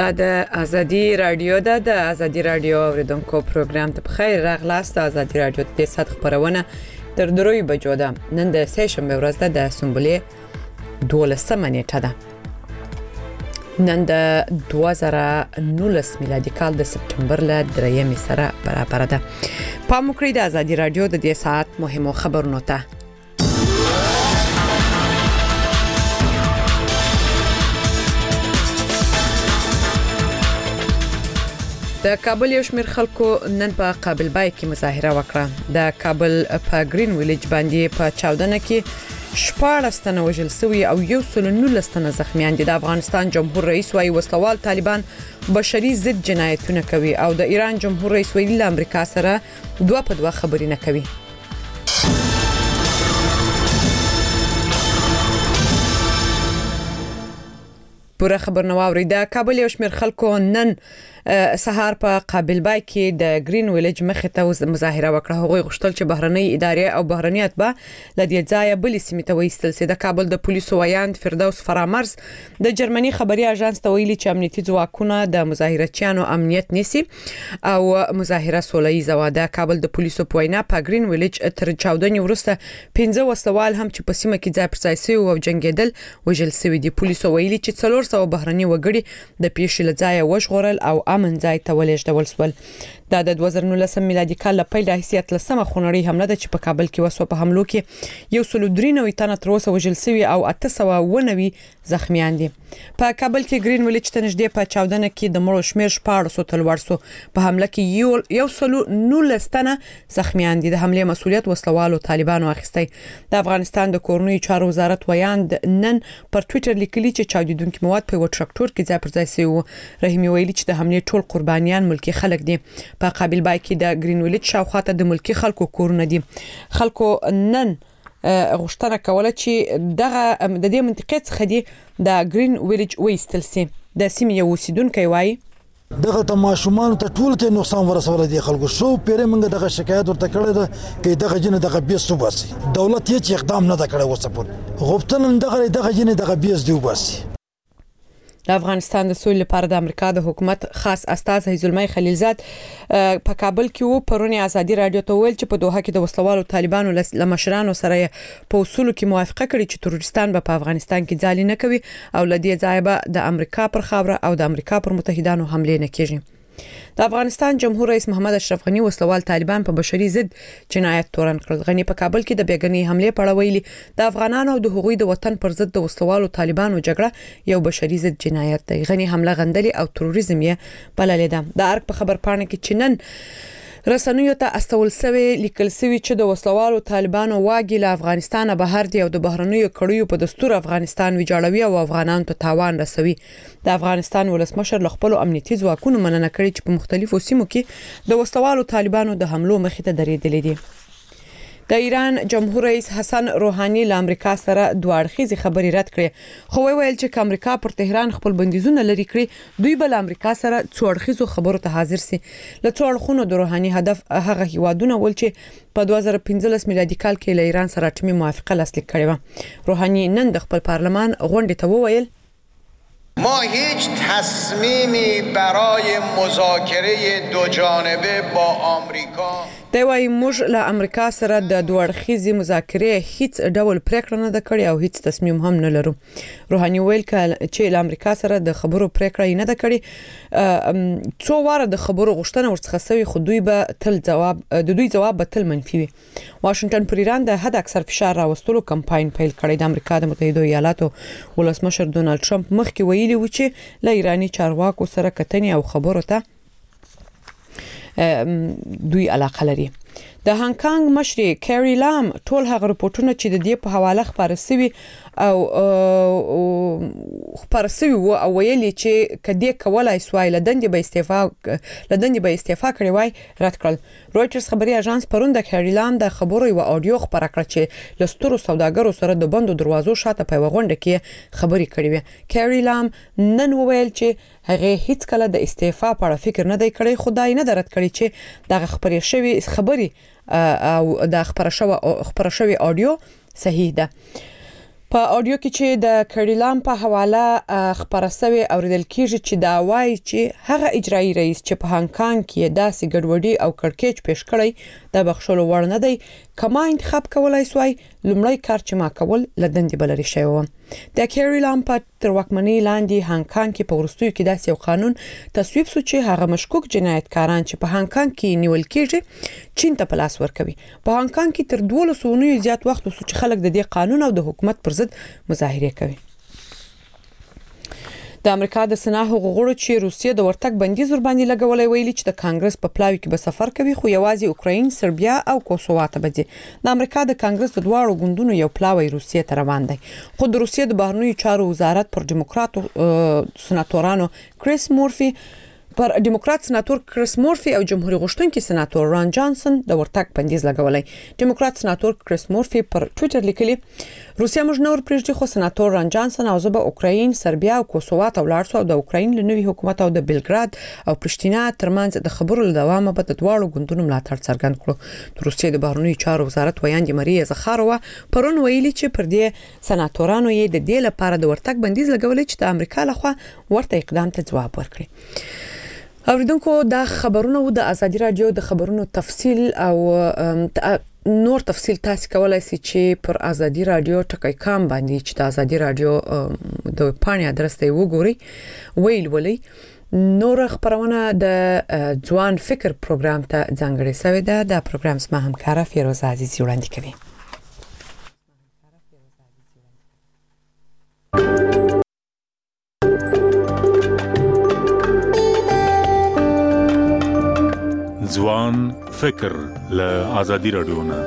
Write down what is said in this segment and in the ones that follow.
دا د ازادي رادیو د ازادي رادیو اوریدونکو پروګرام ته بخیر راغلاست. ازادي رادیو د سات خبرونه تر 3 بجو ده. نن د سهشنبه ورځ ده، د سنبلې 12 نیټه ده. نن د 2019 میلادي کال د سپتمبر له 3 سره برابر ده. پام وکړئ د ازادي رادیو د دې ساعت مهمو خبرونو ته. د کابل یو شمېر خلکو نن په قابل بای کې مظاهره وکړه. د کابل په گرین ویلیج باندې په چاودنه کې 14 تنه وژل شوي او 119 تنه زخمیان دي. د افغانستان جمهور رئیس وايي وسلوال طالبان بشري ضد جنایتونه کوي او د ایران جمهور رئیس ویلي له امریکا سره دوه په دوه خبرې نه کوي. پوره خبر نو اوري. د کابل یو شمېر خلکو نن سهار په قابل بای کې د گرین ویلیج مخې ته مظاهره وکړه. هغوی غوښتل چې بهرنۍ ادارې او بهرنیات به لدې ځای بلې سیمې ته وایستل شي. د کابل د پولیسو وایاند فردوس فرامرز د جرمني خبري اژانس ته ویلي چې امنیتي ځواکونه د مظاهرچیانو امنیت نیسي او مظاهره سوله‌ایزه و. د کابل د پولیسو په وینا په گرین ویلیج تر چاودنې وروسته 15 وسلوال هم چې په سیمه کې ځای پر ځای شوي او جنگیدل وژل شوي دي. پولیسو ویلي چې 400 بهرني وګړي د پیښې له ځایه وژغورل او امن ځای ته ولېږدول شول. دا د 2019 میلادي کال له پیل راهیسې لسمه خونړۍ حمله ده چې په کابل کې وسو. په حملو کې 193 تنه تر اوسه وژل شوي او 890 زخمیان دي. په کابل کې گرین ویلیج ته نږدې په چاودنه کې د مړو شمېر 1400 ته لوړ شو. په حمله کې 119 تنه زخمیان دي. د حملې مسؤلیت وسلوالو طالبانو اخیستی. د افغانستان د کورنیو چارو وزارت ویاند نن پر ټوئیټر لیکلي چې چاودیدونکو مواد په ټراکټور کې ځای پر ځای شوی. رحیمي ویلي چې د حملې ټول قربانیان ملکی خلک دي. په قابل بای کې د گرین ویلیج شاوخواته د ملکی خلکو کورونه دي. خلکو نن غوښتنه کوله چې دغه د دې منطقې څخه دی د گرین ویلیج وایستل سي. د سیمې یو اوسیدونکی وایي دغه تماشومان ته ټول ته نقصان ورسول دي. خلکو شو پیره منګه دغه شکایت ورته کړی ده چې دغه جن دغه بیس وباسي. دولت هیڅ اقدام نه کړی وسه په غوښتنه دغه جن دغه بیس دی وباسي. د افغانستان د سولې لپاره د امریکا د حکومت خاص استازی زلمی خلیلزاد په کابل کې و. پرونی ازادي رادیو ته ویل چې په دوحه کې د وسلوالو طالبانو له مشرانو سره په اصول کې موافقه کړې چې تروریستان به په افغانستان کې ځالې نه کوي او لدې ځای به د امریکا پر خاوره او د امریکا پر متحدانو حمله نه کیږي. د افغانستان جمهور رئیس محمد اشرف غنی وسلوال طالبان په بشري ضد جنایت تورن کړل. غنی په کابل کې د بیګنۍ حمله په اړه ویلي د افغانانو او د هغوی د وطن پر ضد د وسلوالو طالبانو جګړه یو بشري ضد جنایت دی. غنی حمله غندلي او تروریزم یې بللې ده. د ارګ په خبر پاڼه کې چنن رسنیو ته استول سوي لیکل سوي چې د وسلوالو طالبانو واګي له افغانستان بهر دي او د بهرنیو کړیو په دستور افغانستان ویجاړوي او افغانانو ته تاوان رسوي. د افغانستان ولسمشر له خپل امنیتي ځواکونو مننه کړې چې په مختلفو سیمو کې د وسلوالو طالبانو د حملو مخې ته درېدلې دي. د ایران جمهور رئیس حسن روحاني له امریکا سره دوه اړخیزې خبرې رد کړې. خو ویل چې امریکا پر تهران خپل بندیزونه لري کړی، دوی بل امریکا سره څو اړخیزو خبرو ته حاضر سي. له څو اړخونو د روحاني هدف هغه هیوادونه ول چې په 2015 میلادي کال کې له ایران سره ټیمي موافقه لاسلیک کړې و. روحاني نن د خپل پارلمان غونډې ته وویل ما هیچ تصمیمی برای مذاکره دو جانبه با آمریکا دی وايي موږ له امریکا سره د دوه اړخیزې مذاکرې هیڅ ډول پریکړه نه ده کړې او هیڅ تصمیم هم نه لرو. روحاني ویل چې له امریکا سره د خبرو پریکړه نه ده کړې. څو واره د خبرو غوښتنه ورڅخه شوی خو دوی به تل جواب به تل منفي وي. واشنگټن پر ایران د حد اکثر فشار راوستلو کمپاین پیل کړی. د امریکا د متحده ایالاتو ولسمشر ډونالد ټرمپ مخکې ویلي و چې له ایراني چارواکو سره کتنې او خبرو ته دوی علاقه لري. د هانګ کانګ مشر کیری لام ټول هغه رپورټونه چې د دې په حواله خبره شوی او ویلي چې کدی کولای سوای لدندې به استعفا کړی وای رد کړل. رويټرز خبري اژانس پرون د کیری لام د خبرو یو اډیو خبره کړ چې لسترو سوداګرو سره د بندو دروازو شاته په غونډه کې خبري کړې وي. کیری لام نن وویل چې هغه هیڅ کله د استعفا په اړه فکر نه دی کړی. خدای نه درت کړی چې دغه خبري او د خبره شوی اډیو صحیح ده. په اډیو کې چې د کړیلام په حواله خبره شوی اوریدل کیږي چې دا وایي چې هغه اجرایی رئیس چې په هانګ کانګ کې داسې ګډوډي او کړکېچ پیښ کړی د بخښلو وړ نه دی کما انتخاب کولای سوی لومړی کار چې ما کول لدندې بلري شوی و د کړیلام په تر واکمنۍ لاندې هانګ کانګ کې په ورستیو کې داسې یو قانون تصویب شو چې هغه مشکوک جنایتکاران چې په هانګ کانګ کې نیول کیږي چین ته پلاس ورکوي په هانګ کانګ کې تر 12 اونیو زیات وخت وسو چې خلک د دې قانون او د حکومت پر ضد مظاهره کوي د امریکا د سنا حقوقو چې روسیه د ورتګ بندیز ور باندې لګولې ویلي چې د کانګرس په پلاوي کې به سفر کوي خو یوازې اوکراین، سربیا او کوسووا ته بځي د امریکا د کانګرس د دواړو ګوندونو یو پلاوی روسیه ته روان دی خو د روسیه د بهرنیو چارو وزارت پر ډیموکراتو سناتورانو پر ډیموکرات سناتور کریس مورفي او جمهوریت غوښتونکي سناتور ران جانسن د ورتګ بندیز لګولې ډیموکرات سناتور کریس مورفي پر ټوئیټر لیکلي روسیا موږ نور پرېږدي خو سناتور ران جانسن او زه به اوکراین، سربیا او کوسووا ته ولاړ شو او د اوکراین له نوي حکومت او د بیلګراد او پرشتینا ترمنځ د خبرو له دوامه به د دواړو ګوندونو ملاتړ څرګند کړو د روسیې د بهرنیو چارو وزارت ویاندې ماریا زخاروا پرون ویلي چې پر دې سناتورانو یې د دې لپاره د ورتګ بندیز لګولې چې د امریکا لخوا ورته اقدام ته ځواب ورکړي اوریدونکو دا خبرونه د ازادي رادیو د خبرونو تفصیل او نور تفصیل تاسو کولای شئ چې پر ازادي رادیو ټکی کام باندې چې د ازادي رادیو د پاڼې ادرس ته وګورئ ویلي نور خبرونه د ځوان فکر پروګرام ته ځانګړې شوې ده د پروګرام سم همکار فیروز عزیز وړاندې کوي ځوان فکر له ازادي رادیو نه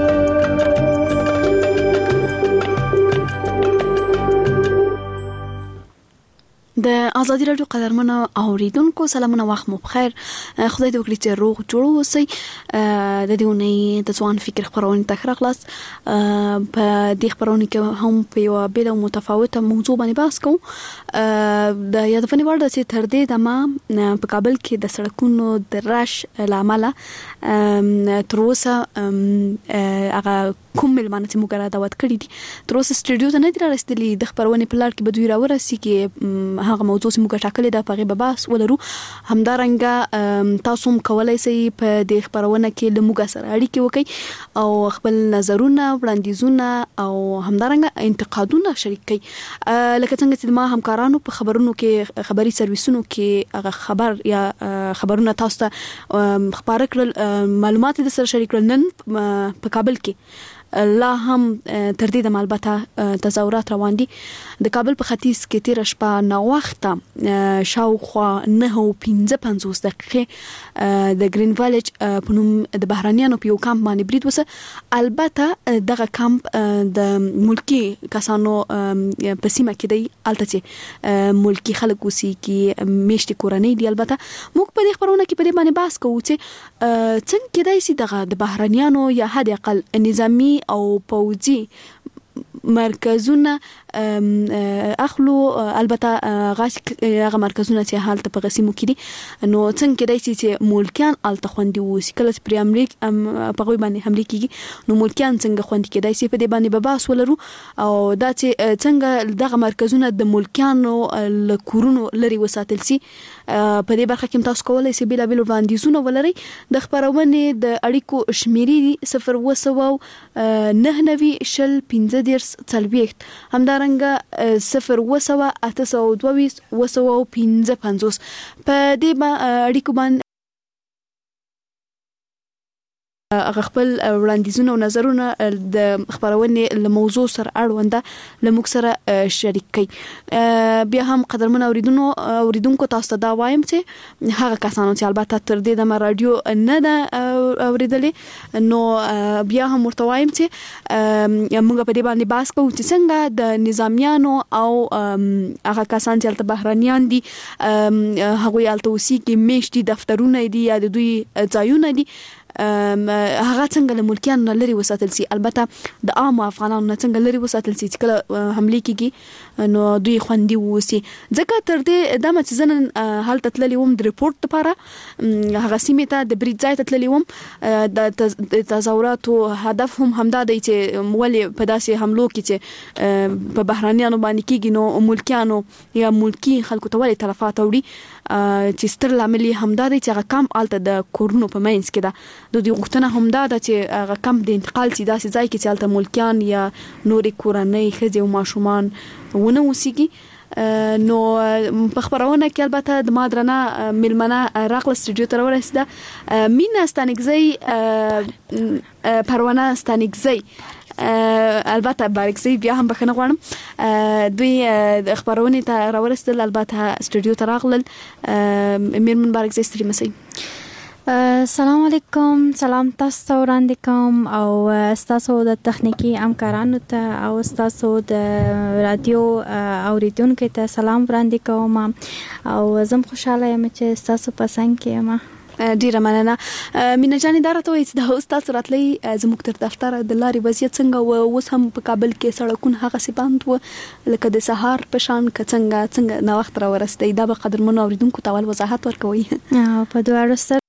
د ازادي رادیو قدرمنو اوریدونکو سلامونه وخت مو بخیر خدای دې وکړي چې روغ جوړ اوسئ د دې ونې د ځوان فکر خبرونه تخره خلاص په دې خبرونه کې هم په یو بل متفاوته موضوع باندې بحث کوو د یادونه ورده چې تر دې دمه په کابل کې د سړکونو د رش لامل تر اوسه هغه کوم ملمانه چې موږ را دعوت کړی دي تر اوسه سټډیو ته نه دی راستلی د خبرونه په لار کې به دوی راورسي کې هغه موضوع چې موږ ټاکلې ده په غیبه بحث ولرو همدارنګه تاسو هم کولای شئ په دې خبرونه کې له موږ سره اړیکه وکړئ او خپل نظرونه وړاندیزونه او همدارنګه انتقادونه شریک کړئ لکه څنګه چې ما همکارانو په خبرونو کې خبري سرویسونو کې هغه خبر یا خبرونه تاسو ته خبره کړل معلومات د سره شریک کړل نن په کابل کې لا هم تر دې د البته تظاهرات روان دي د کابل په ختیځ کې تیر شپه نو وخته شاوخوا 9:55 دقیقې د گرین ویلج په نوم د بهرانيانو په یو کمپ باندې برید وسه البته دغه کمپ د ملکی کسانو په سیمه کې دی الته چې ملکی خلک اوسي کې میشت کورنۍ دی البته موږ په دې خبرونه کې په دې باندې بحث کوو چې څنګه کېدای شي دغه د بهرانيانو یا حد اقل نظامی او پوځي مرکزونه اخلو البته هغه مرکزونه چې حالت په قسمو کې دي نو څنګه کېدای شي چې ملکیان الته خوندي وي کله چې پر امریکا په غوي باندې حمله کیږي نو ملکیان څنګه خوندي کېدای شي په دې باندې به بحث ولرو او دا چې څنګه دغه مرکزونه د ملکیانو له کورونو لري وساتل شي په دې برخه کې تاسو کولای شئ بلا بل وړاندیزونه ولرئ د خبرونه د اړیکو شمیرې 0 شل 15 څلويخت همدارنګه 0 822 په دې اړیکو باندې هغه خپل وړاندیزونه او نظرونه د خبرونه له موضوع سره اړونده لموږ سره شریک کړئ بیا هم قدرمن اوریدونکو تاسو ته دا وایم چې هغه کسانو چې البته تر دې د رادیو نه دا اوریدلې نو بیا هم ورته وایم چې موږ په دې باندې بحث کوو چې څنګه د نظامیانو او هغه کسان چې البته بهرانيان دي هغه الته اوسي کې میشتي دفترونه دي یا د دوی ځایونه دي هغه څنګه له ملکیان لري وساتل سي. البته د عام افغانانو نه څنګه لري وساتل سي چې کله حمله کیږي نو دوی خوندي ووسی. ځکه تر دې د مڅزن حالت تللی وم د ریپورت لپاره هغه سیمه ته د بریټ ځای ته تللی وم. د تظاهراتو هدف هم همدا دی چې ولې په داسې حملو کې چې په بهرانيانو باندې کیږي نو ملکیانو یا ملکی خلکو ته ولې تلفات وړي چې ستر لامل همدا دی چې هغه کم آلته د کورونو په مینس کې ده. د دې غوښتنه همدا ده چې هغه کم د انتقال سي داسې ځای کې چې آلته ملکیان یا نورې کورنۍ ښځې او ماشومان ونه اوسېږي. نو په خبرونه کې البته د مادرنه ملمنه راغله سټوډیو ته ورسېده مینا ستانګزی پروانه ستانګزی البته بارکزی بیا هم بخنه غواړم دوی د خبرونه ته راورسېدل البته سټوډیو ته راغلل میرمن بارکزی ستړي مسئ. سلام علیکم، سلام تاسو ته وړاندې کوم او تاسو د تخنیکی همکارانو ته او تاسو د رادیو اوریدونکو ته سلام وړاندې کوم او زم خوشاله یم چې تاسو په څنګه کې یم. ډیره مننه مینا جانې. دا راته وایي چې د استاد راتلی زموږ تر دفتر د لارې وضعیت څنګه و؟ اوس هم په کابل کې سړکونه هغه سی بند و لکه د سهار په شان څنګه نو وخت را ورسېدی. دا به قدرمنو اوریدونکو ته ول وضاحت ورکوي. په دواړو سره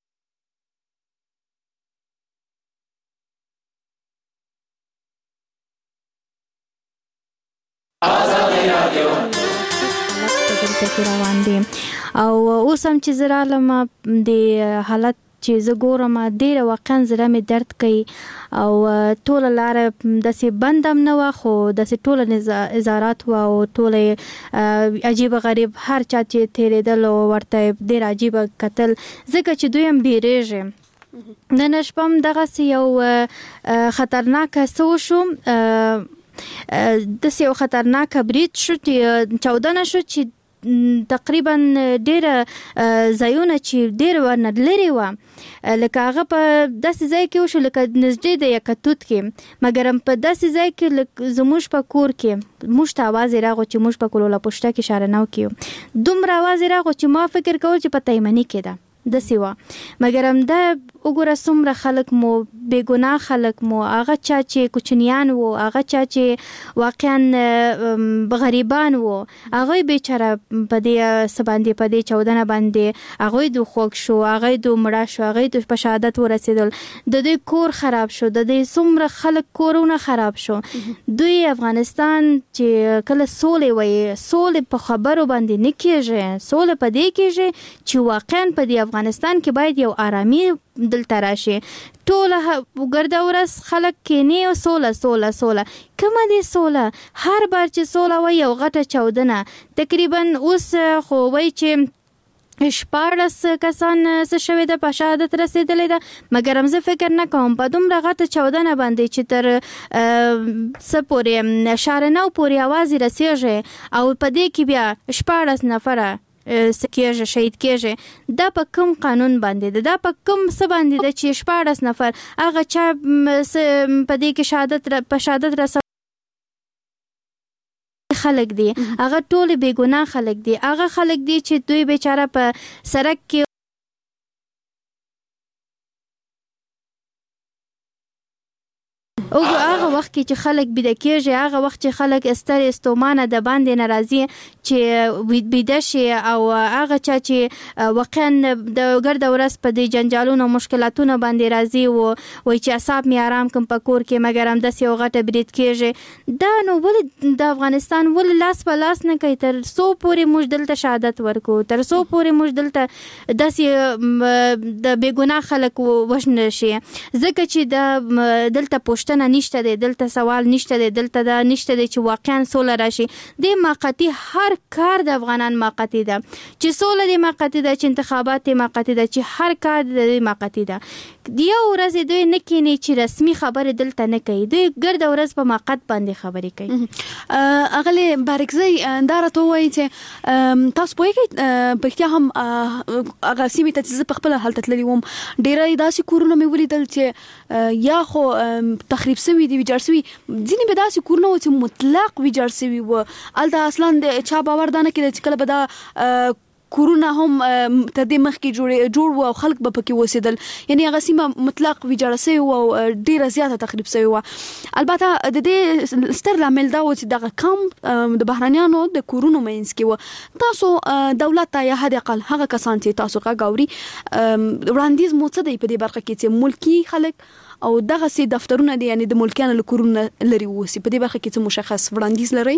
روان دي او اوس هم چې زرالم د حالت چې زه ګورم ډېر واقعا زړه مې درد کوي او ټول لار داسې بندم نه و خو داسې ټول ازارات و او ټول عجیب غریب هر چا چې تیرېدل او ورته ډېر عجیب کتل ځکه چې دوی هم بیریږي. نن شپه هم دغسې یو خطرناک څه وشو داسې یو خطرناک برید شو چې چاودنه شو چې تقریبا ډېره ځایونه چې ډېر ورنه لرې وه لکه هغه په داسې ځای کې وشو لکه نږدې د یکتوت کې مګر په داسې ځای کې زموږ په کور کې موږ ته اواز راغو چې موږ په کلوله پشته کې شارنو کې دومره اواز راغو چې ما فکر کول چې په تیمني کې ده داسې وه مګر همدا وګوره څومره خلک مو بېګناه خلک مو هغه چا چې کوچنیان وو هغه چا چې واقعا غریبان وو هغوی بیچاره په دې څه باندې په دې چاودنه باندې هغوی د خوږ شو هغوی د مړه شو هغوی د په شهادت ورسېدل د دوی کور خراب شو د دوی څومره خلک کورونه خراب شو دوی افغانستان چې کله سولې وایي سولې په خبرو باندې نه کېږي سولې په دې کېږي چې واقعا په دې افغانستان کې باید یو آرامي دلته راشي ټوله ګرده ورځ خلک کینی او سوله کومه دی سوله هر بار چې سوله وایي یو غټه چاودنه تقریبا اوس خو وایي چې 14 کسان څه شوي ده په شهادت رسېدلی ده مګر هم زه فکر نه کوم په دومره غټه چاودنه باندې چې تر څه پورې شارنو پورې اواز رسېږي او په دې کې بیا 14 نفره کېږي شهید کېږي دا په کوم قانون باندې ده دا په کوم څه باندې ده چې 14 نفر هغه چا په دې کې شهادت رسوي خلک دي هغه ټول بېګناه خلک دي هغه خلک دي چې دوی بیچاره په سړک کې او هغه وخت کې چې خلک بيده کېږي هغه وخت چې خلک ستړي ستومانه د باندې ناراضي چې بيده شي او هغه چا چې واقعا د ګرد ورځ په دې جنجالونو مشکلاتونو باندې راضي وو وای چې اعصاب می آرام کوم په کور کې مګر هم داسې یو غټه برید کېږي دا نو ولې د افغانستان ولې لاس په لاس نه کوي تر څو پورې موږ دلته شهادت ورکو تر څو پورې موږ دلته داسې د بېګناه خلک وژنه شي ځکه چې د دلته پوښتنه نشته دی دلته سوال نشته دی دلته دا نشته دی چې واقعا سوله راشي د موقتی هر کار د افغانان موقتی ده چې سوله د موقتی ده چې انتخابات د موقتی ده چې هر کار د موقتی ده یو ورځ دوی نه کینی چې رسمي خبره دلته نه کوي دوی ګرد ورځ په موقت باندې خبرې کوي اغلی بارکزی دا راته وایي چې تاسو پوهیږئ په اختیا هم هغه سیمې ته چې زه په خپله هلته تللې وم ډېری داسې کورونه مې ولیدل چې یا خو تخریب سوي دي ویجاړ سوي ځینې به داسې کورونه وو چې مطلق ویجاړ سوي وو هلته اصلا د چا باور دا نه کېده چې کله به دا کورونه هم تر دې مخکې جوړ و او خلک به پکې اوسېدل، یعنی هغه سیمه مطلق ویجاړه شوې و او ډیره زیاته تخریب شوې و. البته د دې ستر لامل دا و چې دغه کم د بهرانيانو د کورونو منځ کې و. تاسو دولت ته یا حد اقل هغه کسان چې تاسو غاوري وړاندیز مو څه دی په دې برخه کې چې ملکی خلک او دغه سي دفترونه دي یعنی د ملکیانو له کورونو لري وسی، په دې برخه کې څه مشخص وړاندیز لري؟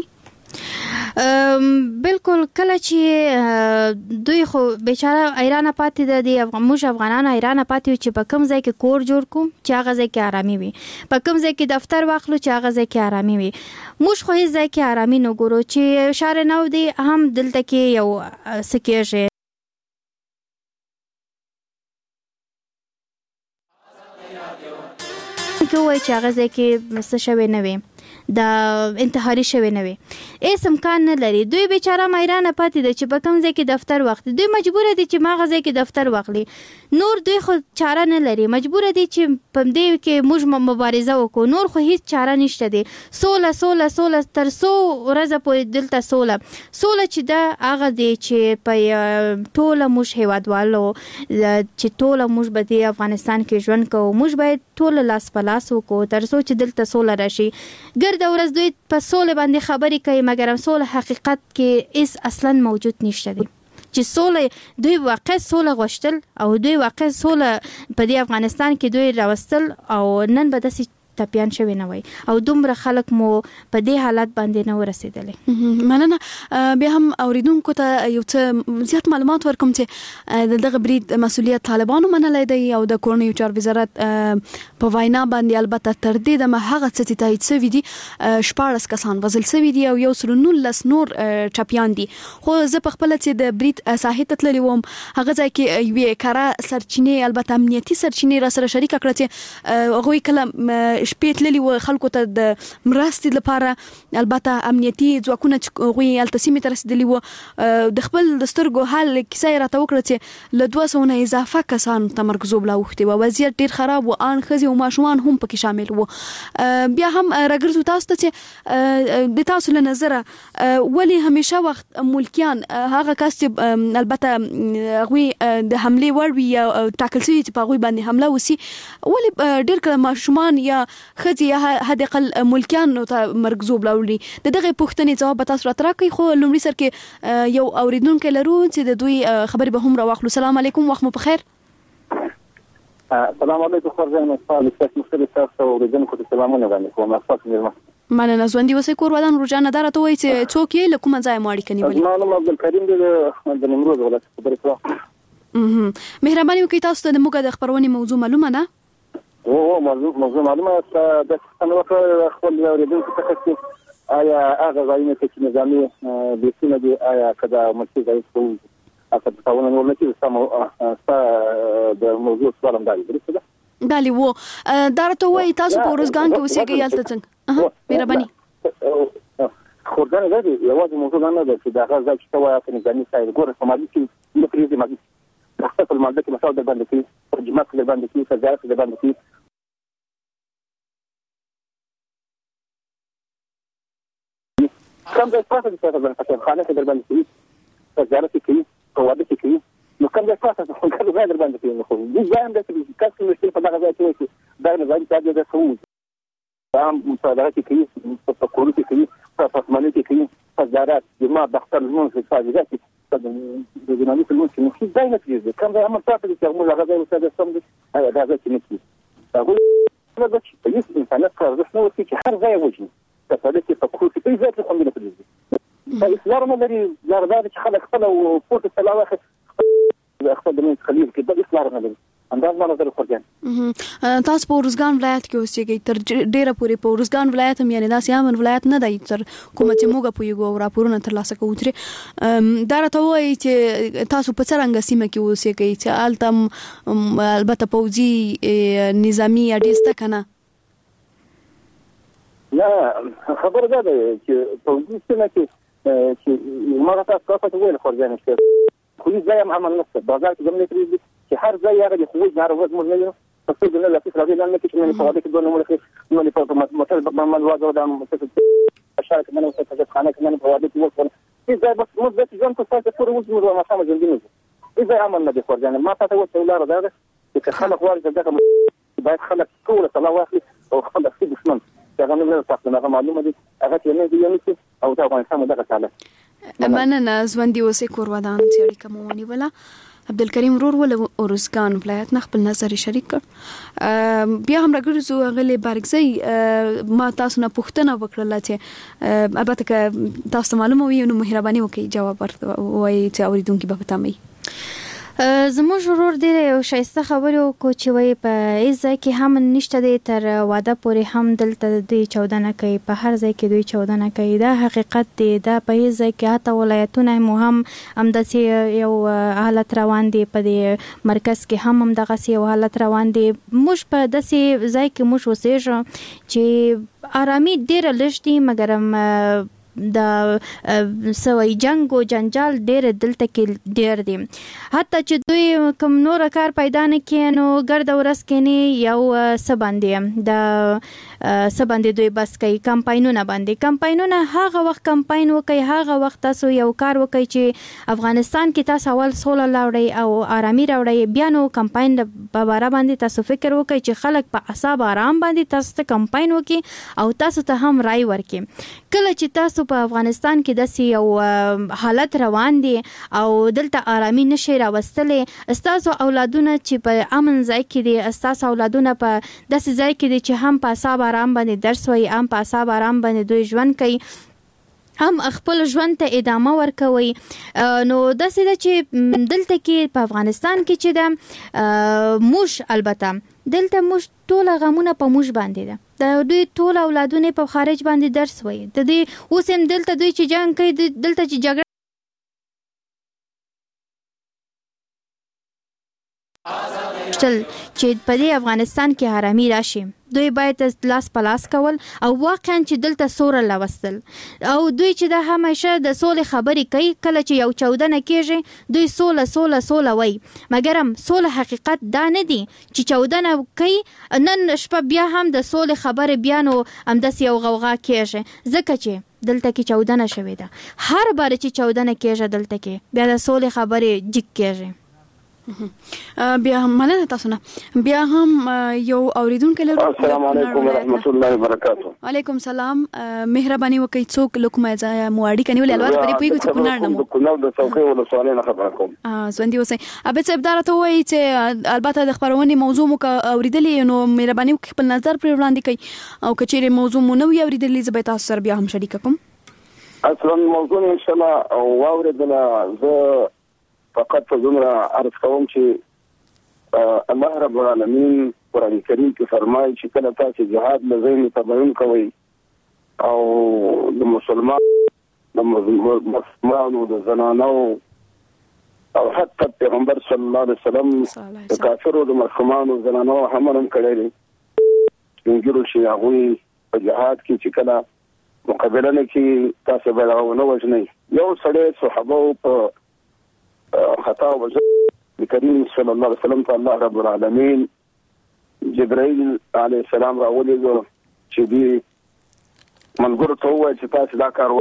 بالکل. کله چې دوی خو بیچاره ایران پاتې دي، موږ افغانان ایران پاتې چې په کوم ځای کې کور جوړ کوم چې هغه ځای کې آرامي وي، په کوم ځای کې دفتر واخلو چې هغه ځای کې آرامي وي. موږ خو هیڅ ځای کې آرامي نه ګورو چې شار نو دی هم دلته کې یو سکیږي کوي چې هغه ځای کې څه شوی نه وي، د انتحاري شوی نه وي، هیڅ امکان نه لري. دوی بیچاره مایرانه پاتې دي چې په کوم ځای کې دفتر واخلي. دوی مجبور دي چې ماغه ځای کې دفتر واخلي، نور دوی خو چاره نه لري، مجبور دي چې په دې کې موږ مبارزه وکړو، نور خو هیڅ چاره نشته دي. سوله تر څو ورځې پورې دلته سوله چې دا هغه دی چې په ټوله موږ هیوادوالو چې ټوله موږ به د افغانستان کې ژوند کوو، موږ باید ټوله لاس په لاس وکړو تر څو چې دلته سوله راشي. ګرد ورځ دوی په سوله باندې خبرې کوي، مګر سوله حقیقت کې هیڅ اصلا موجود نشته دی چې سوله دوی واقع سوله غوښتل او دوی واقع سوله په دې افغانستان کې دوی راوستل او نن به داسې تپیان شوی نه وای او دومره خلک مو په دې حالت باندې نه ورسېدل. مننه. بیا هم اوریدونکو ته یو څه زیات معلومات ورکوم چې دغه برید مسؤلیت طالبانو منلای دی او د کورنیو چارو وزارت په وینا باندې البته تر دې د هغه څه تایید شوی دي 14 کسان وژل شوی دي او 19 نور چاپیان دي. خو زه په خپل چې د برید ساحه ته تللی وم هغه ځای کې یوې کارا سرچینې البته امنیتي سرچینې را سره شریک کړه چې هغه کله شپې تللی و خلکو ته د مرستې لپاره البته امنیتي ځواکونه چې غوي التسیمه تر رسیدلی و د خپل د سترګو حال کیسه راته وکړه چې له 200 نه اضافه کسان تمرکزوب لا وختي و وضعیت ډیر خراب و، ان خزي او ماشومان هم پکې شامل وو. بیا هم راګرځو تاسو ته چې د تاسو له نظره ولی همیشه وخت ملکیان هغه کس چې البته غوي د حمله ور وی ټاکل شوی چې په غوي باندې حمله وسی، ولی ډیر کله ماشومان یا خزي حد اقل ملکیان ته مرګزوب لاولي؟ دغه پوښتنې جواب تاسو راکړئ. خو لومړی سر کې یو اوریدونکو لرو چې د دوی خبرې به هم راوخلو. السلام علیکم، وخت مو بخیر. السلام علیکم خورزان استاد مختلف تاسو اوریدونکو ته سلامونه وړاندې کوم. تاسو مېرمن مننه. ژوندۍ اوسئ. کور ودان روزانه دارته وایي چې څوک یې له کومه ځای ماړی کني ولې؟ زما نوم عبدالکریم دی د نیمروز ولایت خبرې کوم. مهرباني وکړئ تاسو ته د موږ د خبرونې موضوع معلومه ده؟ موضوع معلومه ده. د څنګه خپل اوریدونکو ته چې آیا هغه ځایونه چې نظامي بیسونه دي آیا کدا مرکز ځای څو اته تاونه نور نه چې سم د موضوع سوال هم دی درته ده دالي وو دارته وای تاسو په روزګان کې اوسېږئ یالته څنګه مهرباني خورځنه ده یوازې موضوع نه ده چې دا غږ چې توای په نظامي ځای ګوره سمادي کې د پریزي مادي خپل مالده کې مثال د باندې کې جماعت د باندې کې فزارت د باندې کې کوم ځای تاسو د څه باندې خانه کې در باندې کې فزارت کې قواعد کې نو کوم ځای تاسو د کوم ځای در باندې کې نو دې ځای هم د کسب مشکل په دغه ځای کې دا نه ځای چې د سعود هم مصادره کې په کورو کې په پاسمانه کې فزارت جماعت دفتر زمون په فاضله کې د دینامیک لوڅ نو څه ځای نه کیږي کوم ځای هم تاسو چې موږ هغه ځای وساده سم دي دا ځای کې نه کیږي هغه د چې انسانیت کار د نو چې هر ځای وځي په دې کې په کور کې ځای څه کوم نه کیږي دا اسلام نه لري زرداد چې خلک خپل او فوټ سلاوه خپل د خلیل کې د اسلام نه لري انداز ما نظر خورجان تاسو په روزګان ولایت کې اوسېږئ تر ډیره پورې په روزګان ولایت هم یعنی داسې امن ولایت نه دی تر کومه چې موږ پویګو او راپورونه ترلاسه کوو ترې دا راته وایي چې تاسو په څرنګه سیمه کې اوسېږئ چې هلته البته پوځي نظامي اډیسته که نه نه خبره دا ده چې پوځي سیمه کې چې ما تاسو ته ویل خورجان چې خو ځای هم عمل نشته بازار کې زموږ پریږدي چې هر ځای هغه د خوځ نه راوځي موږ نه په څه ډول لا فکر راځي نه چې موږ په واده کې دوه نمبر کې نو په موټر په منځ واځو دا څه اشاره کې نه څه خانه کې نه په واده کې وځو اذا بس مدة ژوند په تاسو پورې اوس موږ ما سم ژوند نه اذا عمل نه بخور ځان ما تاسو وڅ ولاره ده چې خلک وایي دغه باید خلک ټول صلاح واخلي او خلک چې دښمن څنګه نه تاسو نه معلومه دي هغه چې نه دی یو او دا افغانستان دغه حاله مننه ژوندۍ اوسې کور ودان چې اړیکه مو ونیوله. عبدالکریم رور ول اورزګان ولایت نه خپل نظر شریک کړ. بیا هم راګرځو غلې بارګزی ما تاسو نه پوښتنه وکړه چې البته که تاسو معلومه وي نو مهرباني وکړئ جواب ورکړئ چې اوریدونکو به پاتمي. زموږ ورور ډېر یو شایسته خبرې وکړو چې وایي په هېڅ ځای کې هم نشته دی تر واده پورې هم دلته دوی چاودنه کوي په هر ځای کې دوی چاودنه کوي دا حقیقت دی دا په هېڅ ځای کې حتی ولایتونه مو هم همداسې یو حالت روان دی په دې مرکز کې هم همدغسې یو حالت روان دی موږ په داسې ځای کې موږ اوسېږو چې ارامي ډېره لږ دي مګر د سوي جنگ او جنجال ډېر دلته کې ډېر دي حتی چې دوی کوم نور کار پیدا نه کړي نو ګرد ورس کې نه یو سباندې د سباندې دوی بس کوي کمپاینونه هغه وخت کمپاین وکي هغه وخت تاسو یو کار وکي چې افغانستان کې تاسو اول سوله لاوړی او آرامي راوړی بیا نو کمپاین په باره باندې تاسو فکر وکي چې خلک په اعصاب آرام باندې تاسو ته کمپاین وکي او تاسو ته هم رائے ورکي کله چې تاسو په افغانستان کې داسې یو حالت روان دي او دلته آرامي نشي راوستلې استاسو اولادونه چې په امن ځای کې دي استاسو اولادونه په داسې ځای کې دي چې هم په اعصاب آرام باندې درس وایي هم په اعصاب آرام باندې دوی ژوند کوي هم خپل ژوند ته ادامه ورکوي نو داسې ده چې دلته کې په افغانستان کې چې ده موږ البته دلته موږ ټول غمونه په موږ باندې ده د دوی ټول اولادونه په خارج باندې درس وایي د دې اوس هم دلته دوی چې جنگ کوي دلته چې جګړه چې په دې افغانستان کې آرامي راشي دوی باید لاس په لاس کول او واقعا چې دلته سوره لوستل او دوی چې د همیشه د سولې خبرې کوي کله چې یو چاودنه کېږي دوی سوله وایي مګر هم سوله حقیقت دا نه دی چې چاودنه کوي نن شپه بیا هم د سولې خبرې بیا نو همداسې یو غوغا کېږي ځکه چې دلته کې چاودنه شوې ده هر بار چې چاودنه کېږي دلته کې بیا د سولې خبرې جګ کېږي. بیا هم مننه تاسو نه بیا هم یو اوریدونکو لرو. السلام علیکم ورحمت الله وبرکاتہ. وعلیکم السلام مهرباني وکړئ څوک لکه ځای مو اړیکه نیولې البته پرې پوي چې کونړ نه مو کونړ د څوکۍ ول سوالې نه خبر کوم ژوندۍ اوسئ ابه څه ابدار ته وایي چې البته د خبرونې موضوع مو اوریدلې نو مهرباني وکړئ خپل نظر پر وړاندې کړئ او کچېره موضوع مو نو اوریدلې زه به تاسو سره بیا هم شریک کوم. اصلا موضوع ان شاء الله او اوریدله زه فقط فزمرا عرض کوم چې الله رب العالمین قرآن کریم کې فرمایي چې کله تاسو جهاد لزین تبین کوي او د مسلمانانو د زنانو او حتی پیغمبر صلی الله علیه وسلم د کافرو د مسلمانانو زنانو همرم کړی څنګه چې هغه په جهاد کې چې کله مقابله نه کې تاسو به راونه وژنئ یو سړی صحابه په خطا وجه کریم صلی الله علیه وسلم ته الله رب العالمین جبرائیل علیه السلام راولېږه چې دې منګور ته وایي چې تاسو دا کار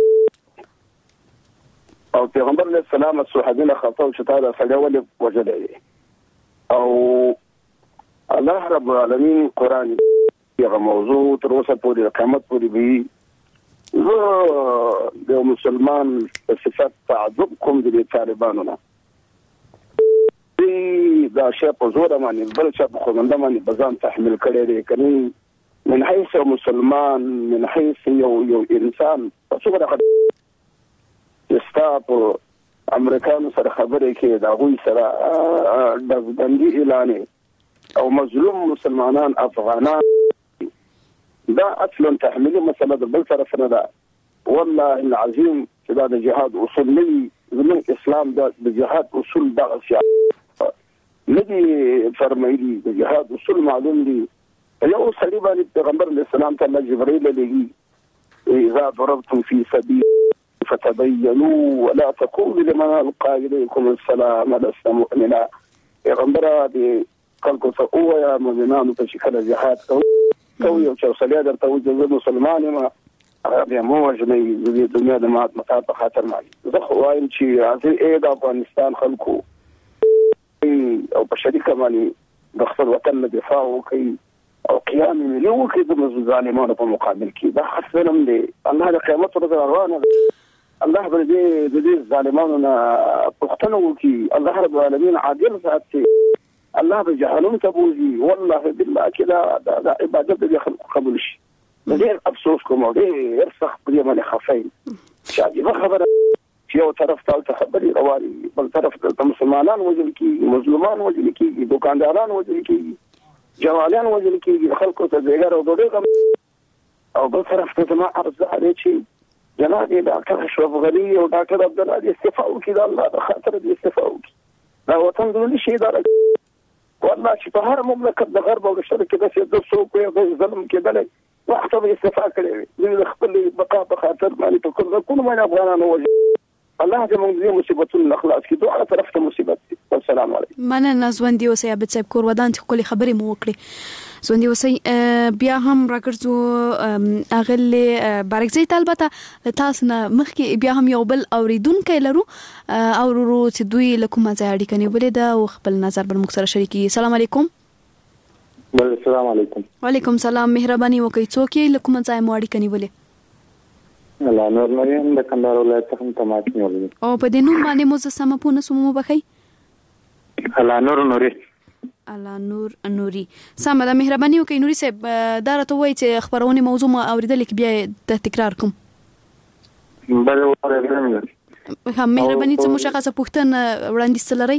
او پیغمبر علیه السلام صحابه خطا چې تاسو سړی ولې وجلې او الله رب العالمین قرآن یغه موضوع تر اوسه پورې قیامت پورې به د مسلمان په صفات تعجب کوم د طالبانو نه دا شی په زور باندې بل څه په خوندې باندې بزان تحمل کړي دي کني من حيث مسلمان من حيث یو انسان څو غره استاپ امریکانو سره خبرې کې دا غوي سره د بندي اعلان او مظلوم مسلمانان افغانان دا اصلا تحمل مسله د بل طرف نه ده والله العظیم چې دا د جهاد اصول نه زمون اسلام د جهاد اصول دغه شی ندی فرمایلی د جهاد اصول معلوم دي یو سړي باندې پیغمبر علیه السلام ته جبرائیل لګي اذا ضربتم في سبيل فتبينوا ولا تقولوا لمن القى اليكم السلام لست مؤمنا پیغمبر دې خلکو ته ووایه مؤمنانو ته چې کله جهاد کوي او چې سړی درته وځي مسلمان یم بیا مو وژنئ د دنیا د مفاد په خاطر باندې. زه خو وایم چې راځئ د افغانستان خلکو او په شریکه باندې د خپل وطن نه دفاع وکړي او قیام ملي وکړي د ظالمانو په مقابل کې. دا خاص ظلم دی. الله د قیامت ورځ روانه ده. الله به د دې ظالمانو نه پوښتنه وکړي. الله رب العالمین عادل ذات دی. الله به جهنم ته بوزي. والله بالله کې دا عبادت دې خلکو قبول شي. ډېر افسوس کوم او ډېر سخت دې باندې خفایم. چې خبره چې یو طرف ته خبرې رواني، بل طرف ته مسلمانان وژل کېږي، مظلومان وژل کېږي، دکانداران وژل کېږي، جواليان وژل کېږي، خلکو ته ځایګر او ډوډۍ او بل طرف ته زما عرض دی چې جناب ډاکټر اشرف غني او ډاکټر عبدالله دې استعفا وکړي. د الله د خاطر دې استعفا وکړي. دا وطن د ملي شي اداره والله چې په هر مملکت د غرب او د شرق کې داسې د څوک یو ظلم کېدلی وخت به استعفا کړی وي. د خپل بقا په خاطر باندې په کوم باندې افغانانو وژل. الله دې موږ دې مصیبتونو نه خلاص کړي. دوه طرف ته مصیبت دي. والسلام علیکم. مننه ژوندي اوسئ عابد صاحب. کور ودان ته کولې خبرې مو وکړې. ژوندي اوسئ. بیا هم راګرځو اغلې بارکزي البته تاسو نه مخکې بیا هم یو بل اوریدونکو لرو او ورو چې دوی له کومه ځای اړیکه نیولې ده او خپل نظر بل مخ سره شریکي. السلام علیکم. السلام علیکم. وعلیکم السلام. مهرباني وکړئ څوک یې له کومه ځای مو اړیکه نیولې؟ الله نور مریم د کندهار ولایت څخه تماس نیولې. او په دې نوم باندې مو زه سم په نسو مو بخای؟ الله نور نوري. الله نور نوري. سم ده. مهرباني وکړئ نوري صاحب دا راته وایي چې خبرونه موضوع ما اوریدل کې بیا د تکرار کوم. بل ورغلم. هم مهرباني څه مشخصه پوښتنه وړاندیز لرئ؟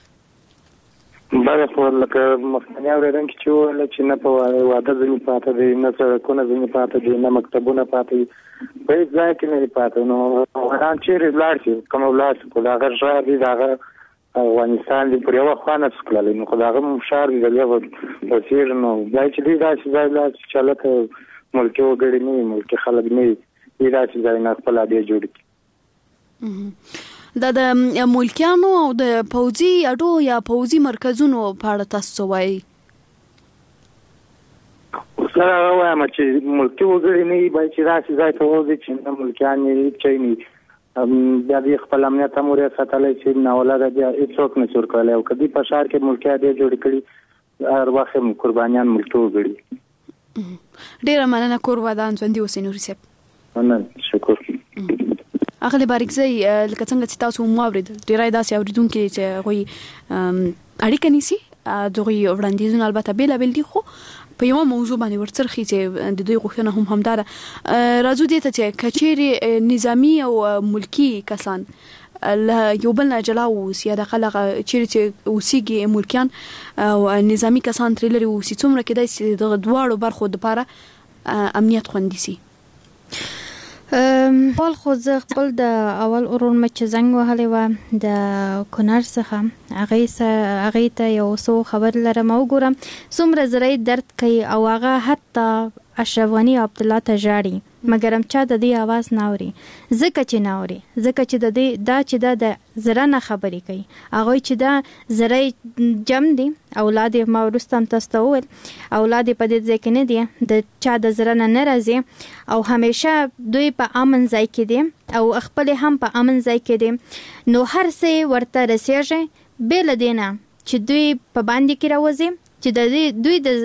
بل خو لکه مخکنی اوریدونکي چې ویل چې نه په واده ځینې پاتې دي، نه سړکونه ځینې پاتې دي، نه مکتبونه پاتې دي، په هېڅ ځای کې نه دي پاتې. نو افغانان چیرې لاړ شي؟ کوم لاړ شي؟ خو د هغه ښار دي، د هغه افغانستان دی پر یوه خوا نه شو تللی. نو خو د هغه ښار دی د دغه اوسېږي. نو ځای چې دی داسې ځای لاړ شي چې هلته ملکي وګړي نه وي، ملکي خلک نه وي، دی داسې ځای نه خپل عادي جوړ کړي. دا د ملکیانو او د پوځي اډو یا پوځي مرکزونو په اړه تاسو وایي؟ سره وایم چې ملکي وګړي نه وي باید چې داسې ځای ته وځي چې نه ملکیان وي هېڅ شی نه وي. بیا دوی خپل امنیت هم ورې ساتلی چې ناولده بیا هېڅوک نه شي ورکولی. او که دوی په ښار کې ملکي اډې جوړې کړي هر وخت یې قربانیان ملکي وګړي. ډېره مننه. کور ودان ژوندي اوسئ نوري صاحب. مننه. شکر. اغلی بارکزي لکه څنګه چې تاسو مو اوریدل ډیرای داسې اوریدونکو چې هغوی اړیکه نیسي دغوی وړاندیزونه البته بیلابیل دي خو په یوه موضوع باندې ورڅرخي چې د دوی غوښتنه هم همدا ده. راځو دې ته چې کچېرې نظامي او ملکي کسان له یو بل نه جلا اوسي یا دغه چیرې چې اوسیږي ملکیان او نظامي کسان ترې لرې اوسي څومره کېدای شي دغه دواړو برخو دپاره امنیت خوندي سي؟ اول خو زه خپل د اول ورور مې چې زنګ وهلی وه د کونړ څخه هغې ته یو څو خبر لرم. وګورم څومره زړی درد کوي او هغه حتی اشرف غني او عبدالله ته ژاړي مګر هم چا د دې اواز نه اوري. ځکه چې نه اوري ځکه چې د دې دا چې دا د زړه نه خبرې کوي. هغوی چې دا زړی جم دي اولاد یې ما وروسته هم تاسو ته وویل اولاد یې په دې ځای کې نه دي د چا د زړه نه راځي او همیشه دوی په امن ځای کې دي او خپل هم په امن ځای کې دي. نو هر څه ورته رسېږي بې له دې نه چې دوی په باندې کې راوځي چې دوی د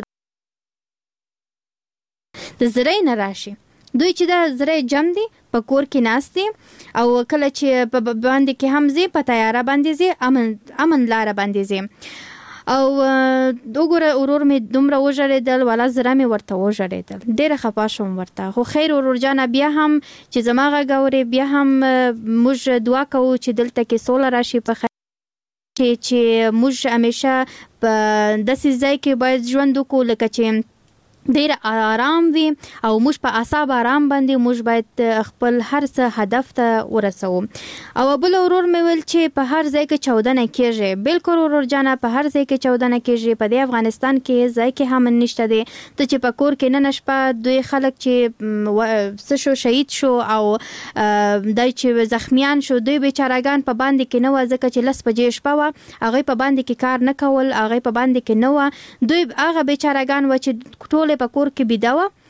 زړی نه راشي. دوی چې دا زړی جم دي په کور کې ناست دي او کله چې په باندې کې هم ځي په تیاره باندې ځي امن لاره باندې ځي. او وګوره ورور مې دومره وژړېدل ولا زړه مې ورته وژړېدل ډېره خفه شوم ورته. خو خیر ورور جانه بیا هم چې زما غږ اورې بیا هم موږ دعا کوو چې دلته کې سوله راشي په خیر چې موږ همیشه په داسې ځای کې باید ژوند وکړو لکه چې ډیر آرام وي او موږ په اعصاب آرام باندې موږ باید خپل هر څه هدف ته ورسو. او بل ورور مې ویل چې په هر ځای کې چودنه کېږي. بالکل ورور جانه په هر ځای کې چودنه کېږي. په دې افغانستان کې ځای کې هم نشته دی ته چې په کور کې نه نشپه دوی خلک چې څه شو شهید شو او دای چې زخمیان شو دوی بیچارهګان په باندې کې نه وه ځکه چې 10 بجې شپه وه هغوی په باندې کې کار نه کول هغوی په باندې کې نه وه دوی هغه بیچارهګان وه چې ټول په کور کې بیده وه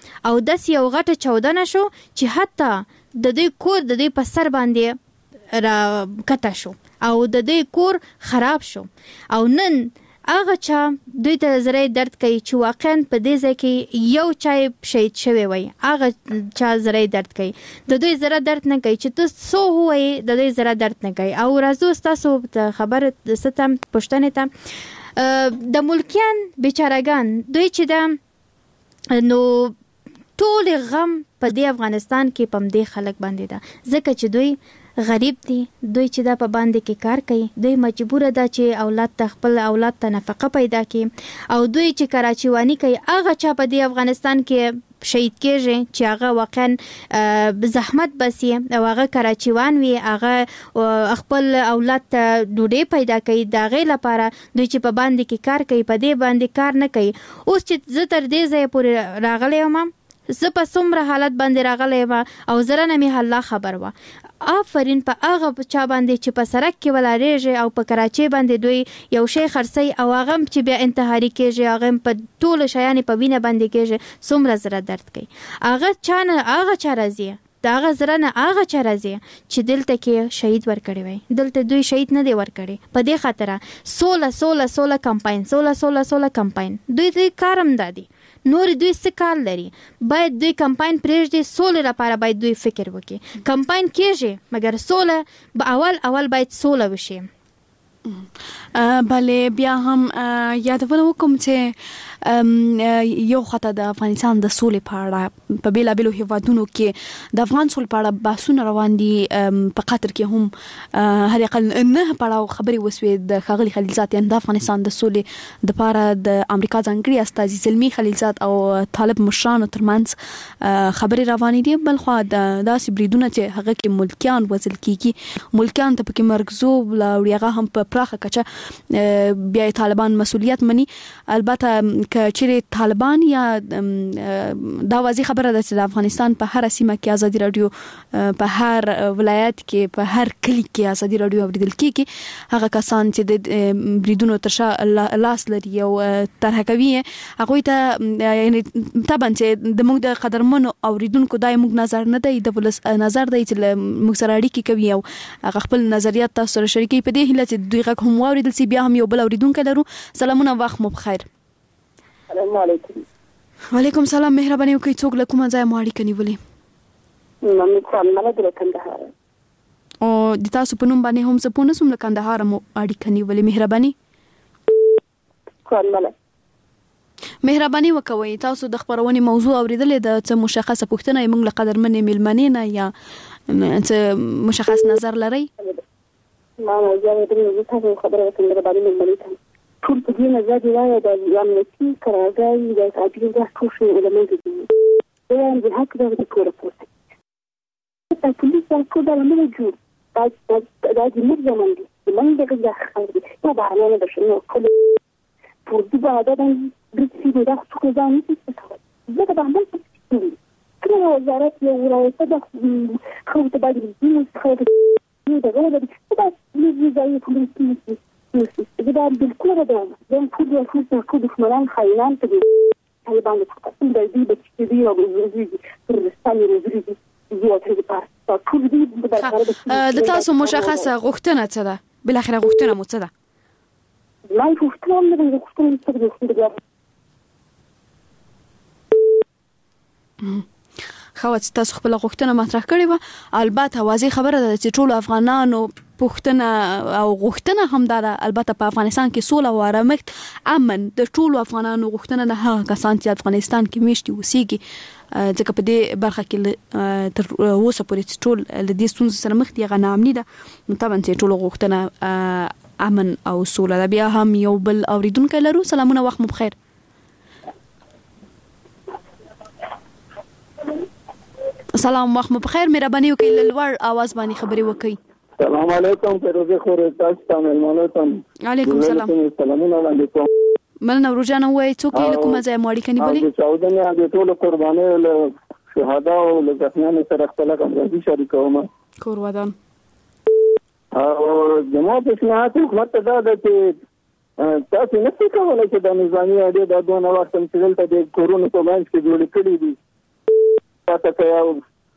او داس یو غټه چاودنه شو چې حتی د دوی کور د دوی په سر باندې را کته شو او د دوی کور خراب شو. او نن هغه چا دوی ته زړه درد کوي چې واقعا په دې ځای کې یو چای شهید شوی وای، هغه چا زړه درد کوي. د دوی زړه درد نه کوي چې ته څو وای، د دوی زړه درد نه کوي. او راځو تاسو ته خبر ستم پښتنه ته د ملکیان بیچارهګان دوی چې دا نو ټول غم په دې افغانستان کې پم دې خلک باندې ده، ځکه چې دوی غریب دي، دوی چې دا په باندې کې کار کوي، دوی مجبور ده چې اولاد ته خپل اولاد ته نفقه پیدا کړي. او دوی چې کراچیوانی کوي هغه چا په دې افغانستان کې شهید کېږي چې هغه واقعا زحمت بسي او هغه کراچیوان وي، هغه خپل اولاد ته ډوډۍ پیدا کوي. دا غي لپاره دوی چې په باندې کې کار کوي په دې باندې کار نه کوي. اوس چې زه تر دې ځای پورې راغلی یم، زه په څومره حالت باندې راغلی یم او زره نه مې الله خبر وه. آفرین په هغه چا باندې چې په سړک کې ولاړېږي او په کراچۍ باندې دوی یو شی خرڅوي او هغه چې بیا انتحاري کېږي، هغه په ټولو شیانې په وینه باندې کېږي، څومره زره درد کوي. هغه چا نه هغه چا راځي، د هغه زره نه هغه چا راځي چې دلته کې شهید ورکړی وای. دلته دوی شهید نه دی ورکړی په دې خاطره سوله کمپاین سوله کمپاین دوی کارم دادي. نور دوی څه کار لري؟ باید دوی کمپاین پرېږدي، سولې لپاره باید دوی فکر وکړي. کمپاین کېږي مګر سوله به اول باید سوله وشي. بله بیا هم یادونه وکم چې یو خطه د افغانستان د سولې په اړه په بیلابیلو هیوادونو کې د افغان سولې په اړه بحثونه روان دي. په قطر کې هم هر اقل نه پړاو خبرې وسوې د ښاغلي خلیلزاد یعنی د افغانستان د سولې د لپاره د امریکا ځانګړي استازي زلمی خلیلزاد او طالب مشرانو ترمنځ خبرې روانې دي. بل خو داسې بریدونه چې هغه کې ملکیان وزل کیږي، ملکیان ته پکې مرګزو لاوړي، هغه هم په پراخه کچه بیا طالبان مسؤلیت مني. البته که چیرې طالبان یا دا واضح خبره ده چې د افغانستان په هر سیمه کې ازادي رادیو په هر ولایت کې په هر کلی کې ازادي رادیو اوریدل کیږي. هغه کسان چې د بریدونو تر شا لاس لري او طرح کوي هغه ته یعنی طبعا چې د موږ د قدرمنو اوریدونکو دای موږ نظر نه دی، د ولس نظر دی چې موږ سره اړیکې کوي او هغه خپل نظریات تاسو سره شریکي. په دې هیله چې دوی غږ هم واوریدل سي. بیا هم یو بل اوریدونکو لرو. سلامونه، وخت مو بخیر. السلام علیکم. وعلیکم السلام. مهرباني وکړئ څوک له کومه ځای مو اړیکه نیولې؟ محمد سلمانه د کندهار. او د تاسو په نوم باندې هم څه پونه سم له کندهار مو اړیکه نیولې؟ مهرباني وکوي. تاسو د خبرونې موضوع اوریدلې د څه مشخصه پوښتنه یې موږ له قدرمنې میلمنې نه یا څه مشخص نظر لرئ؟ ما موضوع د تاسو خبره کوم د باندې میلمنې ته ټول په دې نظر دی وایي د امنیتي قرارداد د تعدیل د ټول علماء دي. دا د حق د ټول پروسه. په پولیس کې دا نه جوړ. دا د مرزمن دي. من دغه خبرې ته به اړه ده شنو کله په دې باندې د دې د څه ځان نشي زه دا باندې کله وزارت یو ورایته د خو ته باندې د خو د غوړه د دې ځای پولیس کې دا بالکل ده. زه ټول یو څه ټول دښمنان خاینان ته دي. طالبان په خپل د دې د دې او د پرستاني روزري دي یو څه په ټول دې د تاسو مشخصه غوښتنه څه ده؟ بل اخر غوښتنه مو څه ده؟ ما غوښتنه نه غوښتنه خو تاسو خپل غوښتنه مطرح کړې و. البته واضح خبره ده چې ټول افغانانو پوښتنه او غوښتنه هم ده. البته په افغانستان کې سوله او آرامښت امن د ټول افغانانو غوښتنه ده. هغه کسان چې افغانستان کې میشتي اوسېږي ځکه په دې برخه کې تر اوسه پورې ټول د دې ستونزې سره مخ دي، هغه ناامني ده. نو طبعا چې ټول غوښتنه امن او سوله ده. بیا هم یو بل اوریدونکو لرو. سلامونه، وخت مو بخیر. سلام، وخت مو بخیر. مهرباني وکړئ لوړ आवाज باندې خبرې وکړئ. السلام علیکم. پیروزه خور تاسو ته ملمنو ته. علیکم السلام. سلامونه علیکم. مننه ورجانه وای څوک له کومه ځای مو اړیکه نیولې؟ چاودنه د ټولو قرباني له شهدا او له ځخمیانو سره خپل همغږي شریکوم. قربان. او زموږ په سمات حکومت دا ده چې تاسو نه څه کولای چې د نظامی اړې د دوه وخت تمثيل ته د کورونو په منځ کې جوړ کړی دي پاتې کوي او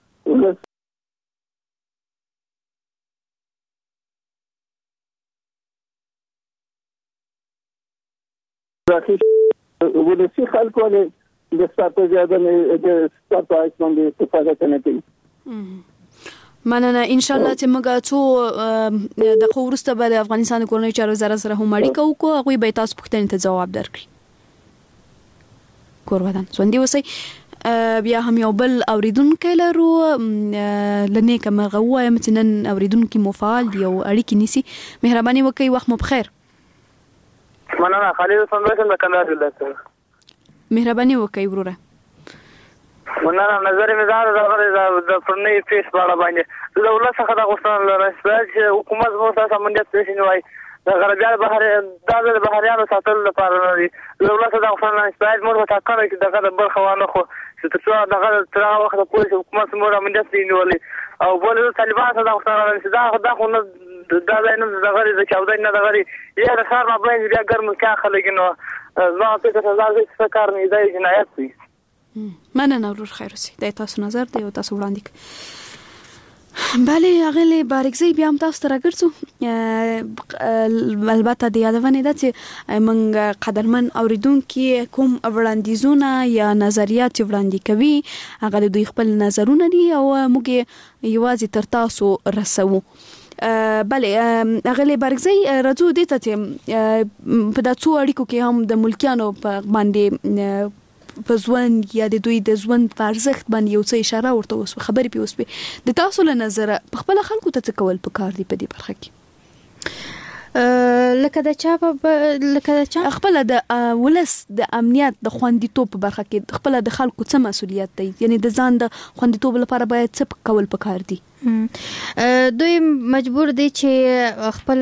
ولسی خلکو له د ستاسو زیاده نه د ستاسو باندې استفاده کوي. مننه. ان شاء الله چې موږ څو د خورسته به د افغانستان کورنۍ چارو وزارت سره هم اړیکه وکړو، هغه به تاسو پوښتنې ته جواب درکړي. کورودان ژوندۍ اوسئ. بیا هم یو بل اوریدونکو لرو لنه کوم غوایم چې نن اوریدونکو مفعال دی او اړیکې نیسی. مهرباني وکړئ، وخت مو بخیر. مننه. خالد سندوشم د کندهار ولایت. مهرباني وکړئ وروره. مننه. نظر مزار د فرنۍ فیس بالا باندې د دولت څخه د غوښتنه لري چې حکومت مو تاسو باندې پیښ نیوي د غربیان بهر د بهريانو ساتل لپاره لري. دولت د غوښتنه استعمال مو ټاکل چې دغه برخه وانه خو چې تاسو دغه تر وخت پورې حکومت مو باندې نیولې او بل طالبان د غوښتنه لري چې دا خو نه دا نه دغه د چاودای نه دغه یا د خار ما باندې بیا ګرم کا خلګنو نو په څه ځای څه کار نه دی جنایت دی. مننه ورور خیر اوسئ. د تاسو نظر دی او تاسو وړاندې بله اغلی بارکزی بیا هم تاسو ته راګرځو. البته د یادونه ده چې موږ قدرمن اوریدونکو کوم وړاندیزونه یا نظریات وړاندې کوي هغه دوی خپل نظرونه دي او موږ یوازې تر تاسو رسوو. بله اغلی بارکزی راځو دې ته چې په داسو اړیکو کې هم د ملکیانو په باندې په ځوان یا د دوی د ځوان په ارزښت باندې یو څه اشاره ورته وسو خبرې پیوسبه د تاسو له نظر په خپل خلکو ته څه کول پکار دی په دې برخه کې؟ لکه د چا خپل د ولس د امنیت د خوندیتوب په برخه کې خپل د خلکو څه مسولیت دی، یعنی د ځان د خوندیتوب لپاره باید څه کول پکار دی؟ دوی مجبور دي چې خپل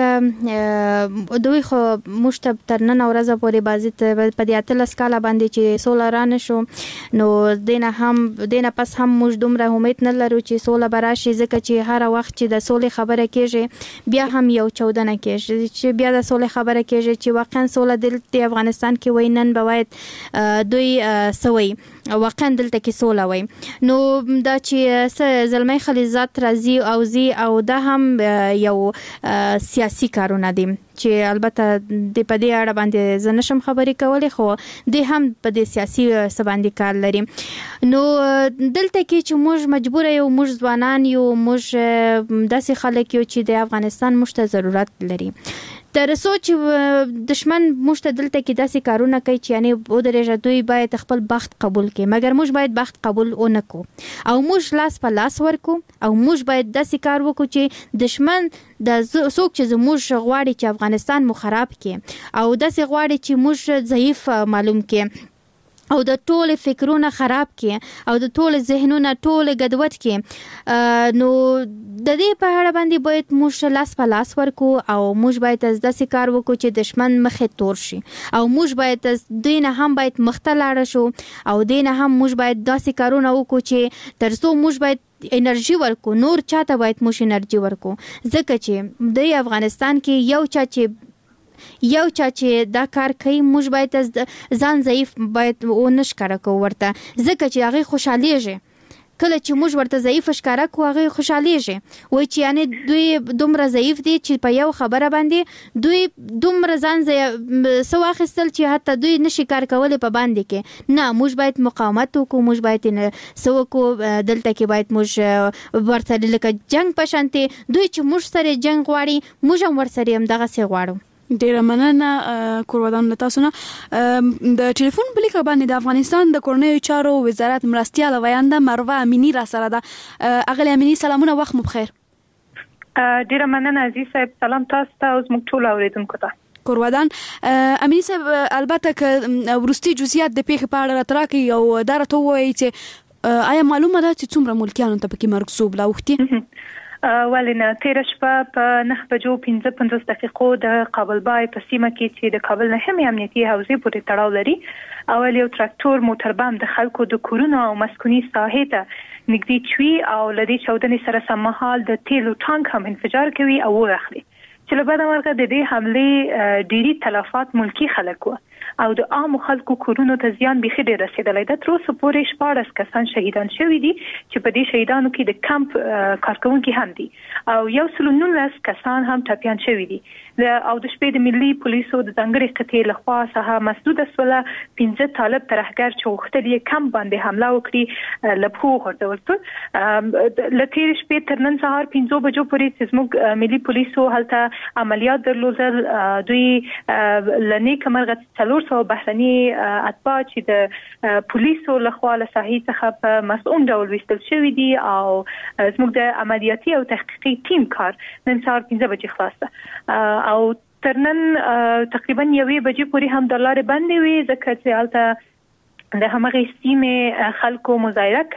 دوی خو مشتب تر نن ورځ پورې بازي په دې اتل سکالا باندې چې سولاران شو نو دینه پس هم موږ دومره امید نه لرو چې سولا براشي ځکه چې هر وخت چې د سولې خبره کېږي بیا هم یو 14 کېږي چې بیا د سولې خبره کېږي چې واقعا سولا دلته افغانستان کې وینن بوایت دوی سوي واقعا دلته کې سولا وای نو دا چې زلمي خلیزات راځي او زی او دا هم یو سیاسي کارونه دي چې البته د پدې اړه باندې زنشم خبرې کولې خو د هم په دې سیاسي سباندې کار لري. نو دلته کې چې موږ مجبور یو موږ ځوانان یو موږ داسې خلک یو چې د افغانستان مشته ضرورت لري تر سوچ دشمن مشته دلته کې داسې کارونه کوي چې یعنی او درجه دوی باید خپل بخت قبول کړي مګر موږ باید بخت قبول اونکو او موږ لاس په لاس ورکو او موږ باید داسې کار وکړو چې دشمن د څوک چې موږ غواړي چې افغانستان مو خراب کړي او داسې غواړي چې موږ ضعیف معلوم کړي او د ټول فکرونه خراب کړي او د ټول ذهنونه ټول ګډوډ کړي نو د دې په اړه باندې باید موږ لاس په لاس ورکو او موږ باید داسې کار وکړو چې دشمن مخه تور شي او موږ باید دینه هم باید مختلاړ شو او دینه هم موږ باید داسې کارونه وکړو چې ترڅو موږ باید انرژي ورکو نور چاته باید موږ انرژي ورکو ځکه چې د افغانستان کې یو چا چې دا کار کوي موږ باید ځان ضعیف باید ونش کار کو ورته ځکه چې هغه خوشاليږي کله چې موږ ورته ضعیف ښکارا کو هغه خوشاليږي وای چې یعنی دوی دومره ضعیف دي چې په یو خبره باندې دوی دومره ځان سو اخستل چې حتی دوی نشي کار کولای په باندې کې نه موږ باید مقاومت وکړو موږ باید سو کو دلته کې باید موږ ورته لکه جنگ پشانته دوی چې موږ سره جنگ غواړي موږ هم ورسره هم دغه سي غواړو. ډیره مننه کورودان تاسو نه د ټلیفون بلیک باندې د افغانستان د کورنیو چارو وزارت مرستيال وینده مروه امینی را سره ده. اغلی امینی سلامونه وخت مو بخیر. ډیره مننه عزیز صاحب سلام تاسو ته او زموږ ټول اوریدونکو ته. کورودان امینی صاحب البته ک ورستي جزئیات د پیښې په اړه راټراکي او دا راته وایي چې آیا معلومه ده چې څومره ملکیانو ته پکې مرګ لا وختي؟ ولنه 13 شپه په 9:55 د کابل بای په سیمه کې چې د کابل نه هم امنیتي حوزې پورې تړاو لري اول یو تراکتور موټر بم د خلکو د کورونو او مسکوني ساحې ته نږدې چوي او لدی چودنې سره سمحال د تیلو ټانک هم انفجار کوي او ورخلي چې له بده مرغه د دې حمله ډېری تلفات ملکی خلک وو او د عام خلکو کورونو ته زیان بيخي ډېر رسیدلی ده. تر اوسه پورې 14 کسان شهیدان شوي دي چې په دې شهیدانو کې د کمپ کارکونکي هم دي او 119 کسان هم ټپيان شوي دي. او د شپې د ملي پولیسو د ځانګړي قطعې لخوا څخه مسدود سوله 15 طالب ترهګر چې غوښتل یې کمپ باندې حمله وکړي لپخو غورځول شول. له تیر شپې تر نن سهار 5 بجو پورې چې زموږ ملي پولیسو هلته عملیات درلودل. دوی لنی کمرغه 400 بهرني اتباع چې د پولیسو لخوا له ساحې څخه په مسؤل ډول وستل شوی دي او زموږ د عملیاتي او تحقیقي ټیم کار نن سهار 15 بجې خلاص ده او تر نن تقریبا 1 بجې پورې هم د لارې بندې وي ځکه چې هلته د همغې سیمې خلکو مظاهره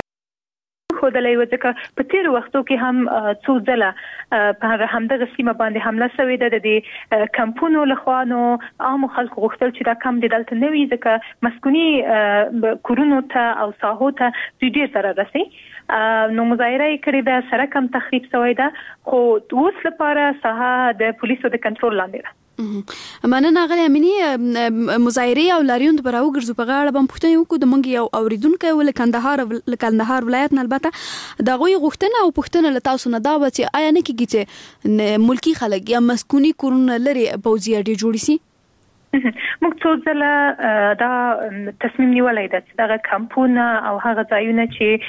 خودلې و ځکه په تیر وختو کې هم څو ځله په همدغه سیمه باندې حمله شوې ده. د کمپونو لخوا نو عام خلکو غوښتل چې دا کم د دلته نوي ځکه مسکونی کورونو ته او ساحو ته ډېر ضرر رسي. نو مظاهره یې کړې ده، سړک هم تخریب شوی ده خو اوس لپاره ساحه د پولیسو د کنټرول لاندې ده. مننه غلی امینی مظاهره او لاریون د براو ګرځو په غاړه باندې پښتنه یو کو د منګ یو اوریدونکو ول کندهار ولایت نه البته دا غوي غوښتنه او پښتنه له تاسو نه دا و چې آیا نه کیږي چې ملکی خلک یا مسکونی کورونه لري پوزي اړ جوړی سي؟ موږ څو ځله دا تصمیم نیولای ده چې دغه کمپونه او هغه ځایونه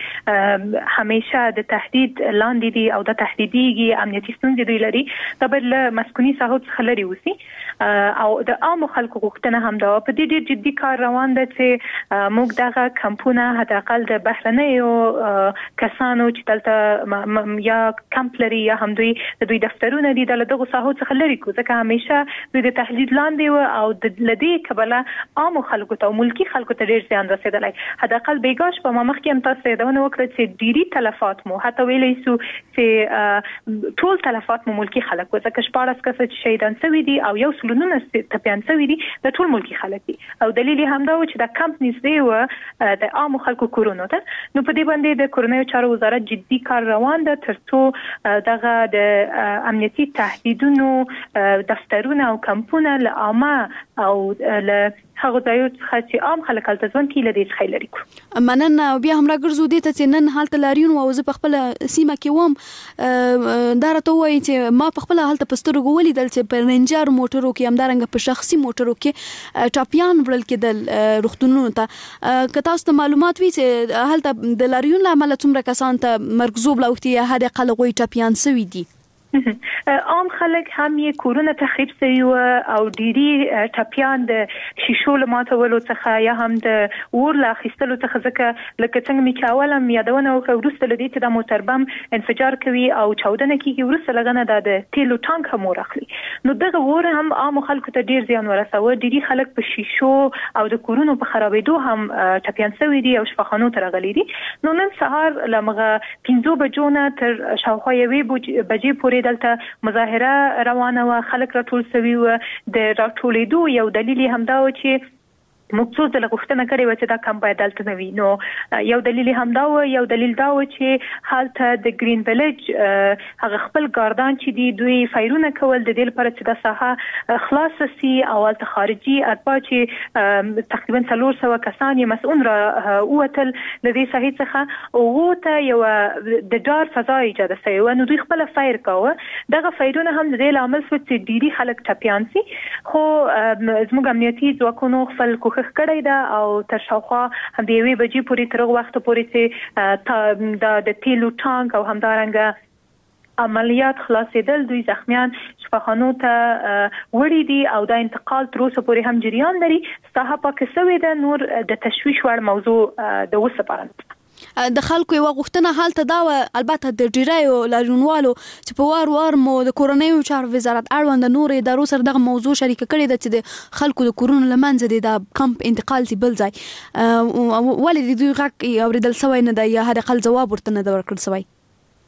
چې همیشه د تهدید لاندې دي او د تهدیديږي امنیتي ستونزې دوی لري دا به له مسکونی ساحو څخه لري وسی او د عام خلکو غوښتنه هم دا په دې ډېر جدي کار روان ده چې موږ دغه کمپونه حتی اقل د بهرنیو کسانو چې دلته یا کمپ لري یا هم دوی دفترونه دي دغه ساحو څخه لري کو ځکه همیشه دوی د تهدید لاندې او د لدی کبله عام خلکو ته او ملکی خلکو ته ډیر زیان رسیدلی. حتی اقل بیګاش په مخکې هم تاسو یادونه وکړه چې ډیری تلفات مو حتی ویلې سو چې ټول تلفات مو ملکی خلک ځکه 14 کس چې شهیدان شوي دي او 119 ټپيان شوي دي د ټول ملکی خلک دي او دلیل هم دا و چې د کمپ نږدې و د عام خلکو کورونو ته. نو په دې باندې د کورنیو چارو وزارت جدي کار روان ده ترڅو دغه د امنیتي تهدیدونو دفترونه او کمپونه له عامه او له هغه ځایو څخه چې عام خلک هلته ژوند کوي له دې څخه لري کو. مننه بیا هم راګرځو دې ته چې نن هلته لاریون او زه په خپل سیمه کې وم دا راته وایي چې ما په خپل هلته په سترګو ولیدل چې په رینجر موټرو کې همدارنګه په شخصي موټرو کې ټاپیان وړل کېدل روغتونونو ته. که تاسو ته معلومات وي چې هلته د لاریون له امله څومره کسان ته مرګ ژوبله اوښتي یا حد اقل هغوی ټاپیان شوي دي؟ عام خلک هم یې کورونه تخریب شوي او ډېری ټپیان د شیشو له ماتولو څخه یا هم د اور له اخیستلو څخه ځکه لکه څنګه مې چې اول هم یادونه وکړه وروسته له دې چې دا موټر بم انفجار کوي او چاودنه کیږي وروسته لږ نه د تیلو ټانک هم ورخلي. نو دغه اور هم عام خلکو ته ډېر زیان ورسوه. ډېری خلک په شیشو او د کورونو په خرابېدو هم ټپیان شوي دي او شفاخانو ته راغلي دي. نو نن سهار لمغه 15 بجو نه تر شاوخوا 1 بجې پورې دلته مظاهره روانه و. خلک راټول شوي و. د راټولېدو یو دلیل هم دا و چې موږ څو ځله غوښتنه کړې وه چې دا کمپ باید دلته نه وي. نو یو دلیل هم دا و یو دلیل دا و چې هلته د گرین ویلج هغه خپل ګاردان چې دي دوی فایرونه کول د دې لپاره چې دا ساحه خلاصه سي او هلته خارجي اتباع چې تقریبا 400 کسان یې مسؤل را ووتل له دې ساحې څخه او ته یو د ډار فضا ایجاد شوی و. نو دوی خپل فایر کاوه. دغه فایرونه هم د دې لامل شو چې ډېری خلک ټپیان سي خو زموږ امنیتي ځواکونو خپل کوښښ کړی ده او تر شاوخوا هم د 1 بجې پورې تر هغه وخته پورې چې د تیلو ټانک او همدارنګه عملیات خلاصېدل دوی زخمیان شفاخانو ته وړي دي او دا انتقال تر اوسه پورې هم جریان لري. ساحه پاکه شوې ده. نور د تشویش وړ موضوع د اوسه لپاره د خلکو یو غوښتنه حالت دا و البته د ډیرایو لاریونوالو چې په وار مو د کورنیو چارو وزارت اړوند نور ادارو سره دغه موضوع شریک کړي ده چې د خلکو د کورونو لمنځه د کمپ انتقال سی بل ځای ولې دوی غږ اوریدل سوی نه ده یا هر اقل جواب ورته نه ورکړل سوی؟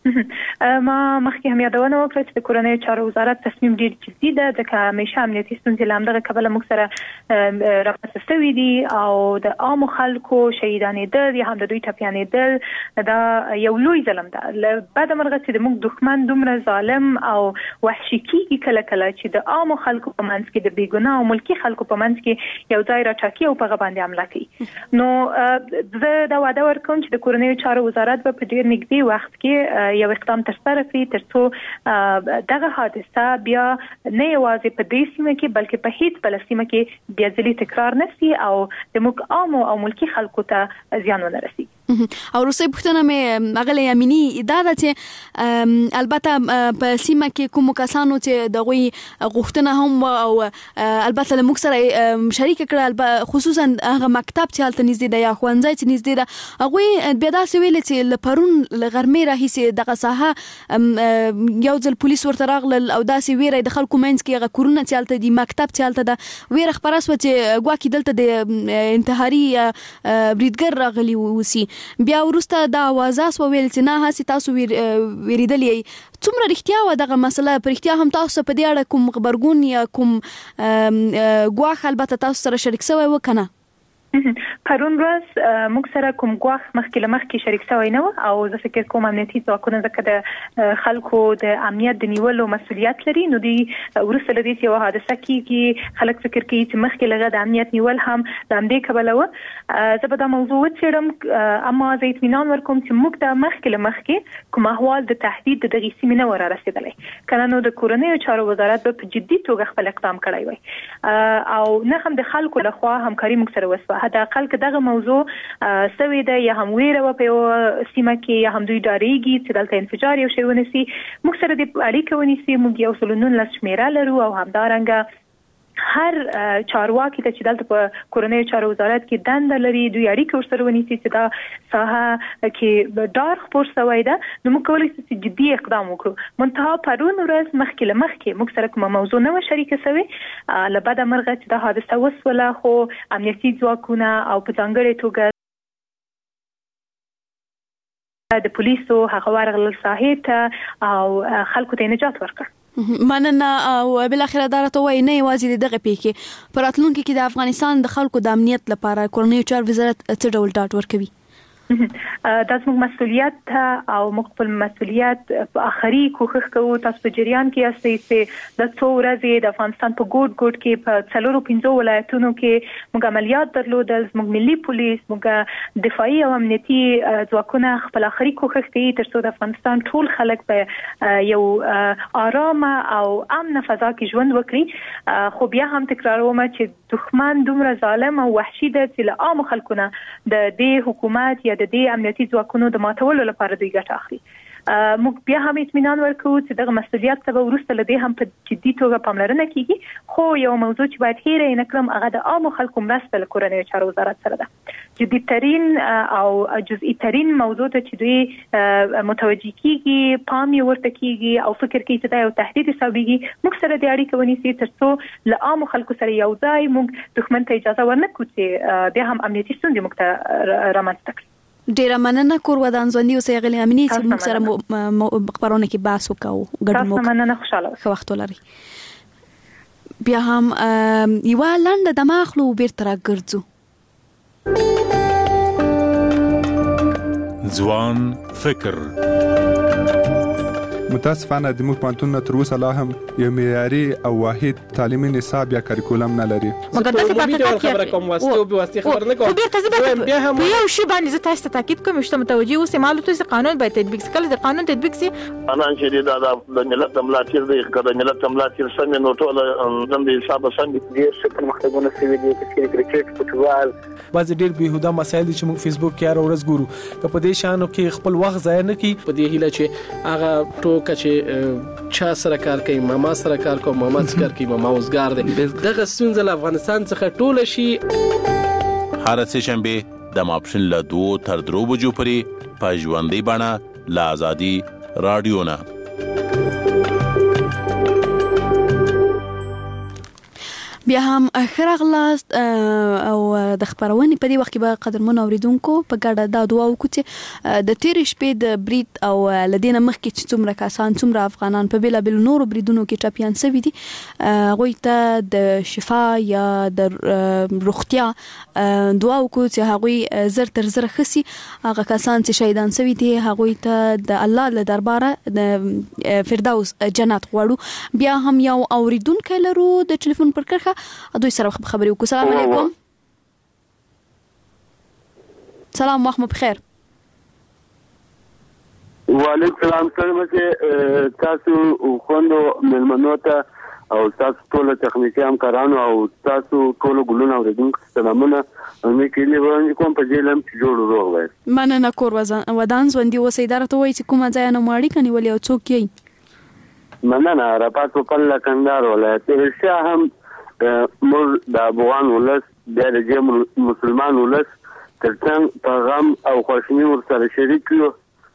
ما مخکې هم یادونه وکړه چې د کورنۍ چارو وزارت تصمیم ډیر جدي ده ځکه همیشه امنیتي ستونزې له همدغه کبله موږ سره راپورته شوي دي او د عامو خلکو شهیدانېدل یا هم د دوی ټپیانېدل دا یو لوی ظلم ده. له بده مرغه چې د موږ دښمن دومره ظالم او وحشي کېږي کله کله چې د عامو خلکو په منځ کې د بېګناه او ملکي خلکو په منځ کې یو ځای راټاکي او په هغه باندې حمله کوي. نو زه دا وعده ورکوم چې د کورنۍ چارو وزارت به په ډیر نږدې وخت کې یو اقدام ترسره کړي ترڅو دغه حادثه بیا نه یوازې په دې سیمه کې بلکې په هیڅ بل سیمه کې بیا ځلې تکرار نشي او د موږ عام او ملکي خلکو ته زیان ونه رسي. او روسي پښتنه مې اغله یمینی دا ده چې البته په سیمه کې کوم کسانو چې دغه غوښتنه هم او البته له موږ سره شریک کړل خصوصا هغه مکتب چې حالت نږدې ده یا ښوونځی چې نږدې ده هغه بیا دا سویل چې لپرون لغرمې راهیسه دغه ساحه یو ځل پولیس ورته راغلل او داسې ویره د خلکو منځ کې هغه کورونه چې حالت دي مکتب چې حالت ده ویره خبره سو چې ګواکې دلته د انتحاري بریدګر راغلی وسی. بیا ورسته دا आवाज ویل چې نه هسي تاسو ویریدلې څومره رښتیا و دغه مسله پر رښتیا هم تاسو په دې اړه کوم خبرګون یا کوم ګواخ البته تاسو سره شریک شوی و کنه؟ پرون ورځ موږ سره کوم ګواښ مخکې شریک شوی نه او زه فکر کوم امنیتي ځواکونه ځکه د خلکو د امنیت د نیولو مسؤلیت لري نو دی ورسره د یو حادثه کې خلک فکر کوي چې مخکې لږه د امنیت نیول هم د همدې کبله و. زه به دا موضوع وڅېړم اما زه اطمینان ورکوم چې موږ د مخکې کوم احوال د تهدید د دغې سیمې نه ور رسېدلی کنه نو د کورنیو چارو وزارت به په جدي توګه خپل اقدام کړی وای او نه هم د خلکو لخوا همکاري موږ سره وسوه. حداقل که دغه موضوع سوي ده یا هم ویره په یو سیمه کې یا هم دوی ډاریږي چې دلته انفجار یو شی ونیسي موږ سره د اړیکه ونیسي موږ یو 19 شمیره لرو او همدارنګه هر چارواکي ته چې دلته په کورنیو چارو وزارت کې دنده لري دوی اړیکه ورسره ونیسي چې دا ساحه کې ډار خپور شوی ده نو موږ کولی شو چې جدي اقدام وکړو. منتها پرون ورځ مخکې موږ سره کومه موضوع نه و شریکه شوې له بده مرغه چې دا حادثه وسوله خو امنیتي ځواکونه او په ځانګړې توګه د پولیسو هغه ورغلل ساحې ته او خلکو ته نجات ورکړ. مننه او بل اخر اداره وای نه یوازې دغه پیکي پراتلونکو کې د افغانستان د خلکو د امنیت لپاره کورنیو چارو وزارت څه ډول ډاډ ورکوي؟ دا زموږ مسؤلیت او موږ خپل مسؤلیت په اخري کوښښ کوو. تاسو په جریان کې یاستئ چې د څو ورځې د افغانستان په ګوټ کې په 4-5 ولایتونو کې موږ عملیات درلودل. زموږ ملي پولیس موږ دفاعي او امنیتي ځواکونه خپل اخري کوښښ کوي ترڅو د افغانستان ټول خلک په یو آرامه او امن فضا کې ژوند وکړي. خو بیا هم تکراروم چې دښمن دومره ظالم او وحشي ده چې له عامو خلکو نه د دې حکومت یا د دې امنیتي ځواکونو د ماتولو لپاره دوی ګټه اخلي. موږ بیا هم اطمینان ورکوو چې دغه مسؤلیت ته به وروسته له دې هم په جدي توګه پاملرنه کیږي. خو یو موضوع چې باید هېره یې نه کړم هغه د عامو خلکو مرسته له کورنیو چارو وزارت سره ده. جدي ترین او جزئی ترین موضوع ته چې دوی متوجه کیږي پام یې ورته کیږي او فکر کوي چې دا یو تهدید حسابيږي موږ سره د اړیکه ونیسي ترڅو له عامو خلکو سره یو ځای موږ دښمن ته اجازه ورنکړو چې بیا هم امنیتي ستونزې موږ ته رامنځته کړي. ډیره مننه کور ودان ځوندي اوسې غلي امنیت چې موږ سره خبرونه کې بحث وکاو ګډ مو مننه خوشاله وخت ولري. بیا هم یو لاندې د ماخلو بیرته راګرځو. ځوان فکر متاسفانه د موږ پانتون تر اوسه لا هم یو معیاري او واحد تعلیمي نصاب یا کریکولم نه لري. مګر د دې خبره کوم واسطه خبر نه کوم بیا هم یو شی باندې زه تاسو ته تاکید کوم چې متوجي اوسه معلومات چې قانون باید تطبیق کړي د قانون تطبیق سي انا چې دا د ملت ملاتیر دی کړه ملت ملاتیر سم نو ټول د حساب سم دي چې مختګونه سوي دي چې کرکټ فوتبال باز ډېر بهوده مسایل چې موږ فیسبوک کې هر ورځ ګورو که په دې شانو کې خپل وخت ضایع نه کړي په دې هیله چې هغه ټوکه چې چا سره کار کوي ماما سره کار کوي ماما سره کار کوي ماما اوسګار دی دغه ستونزه له افغانستان څخه ټوله شي. هر سه شنبه د ماپښین له 2 تر 3 بجو پورې په ژوندۍ بڼه له آزادي رادیو نه. بیا هم خراغلاست او د خبرونې په دې وخت کې به قدرمن اوریدونکو په ګډه دا دعا وکړو چې د تیر شپې د برید او لدینه مخکې چې څومره کسان څومره افغانان په بیلابل نورو بریدونو کې ټاپیان شوي دي هغوی ته د شفا یا د روغتیا دعا وکړو چې هغوی زر تر زر خسي هغه کسان چې شهیدان شوي دي هغوی ته د الله له درباره د فردوس جنت غواړو. بیا هم یو اوریدونکو لرو د ټلیفون پر کرخه دوی سره خبرې وکړو. سلام علیکم. سلام وخت مو بخیر. وعلیکم السلام. سلام تاسو خوندو ملمنو ته او تاسو ټول تخنیکی همکارانو او تاسو ټول ګلونه اوریدونکو سلامونه مې کلی وړاندې کوم په دې لم چې جوړ روغ وای. مننه کور ودان ځوندي اوسې اداره ته وایي چې کومه ځای نه ماړی کني ولې او څوک یې مننه راپات په کله کندهار ولایت رښتیا هم مور د افغان ولس د مسلمان ولس ترڅنګ پیغام او خوشنی ورسره شریک یو.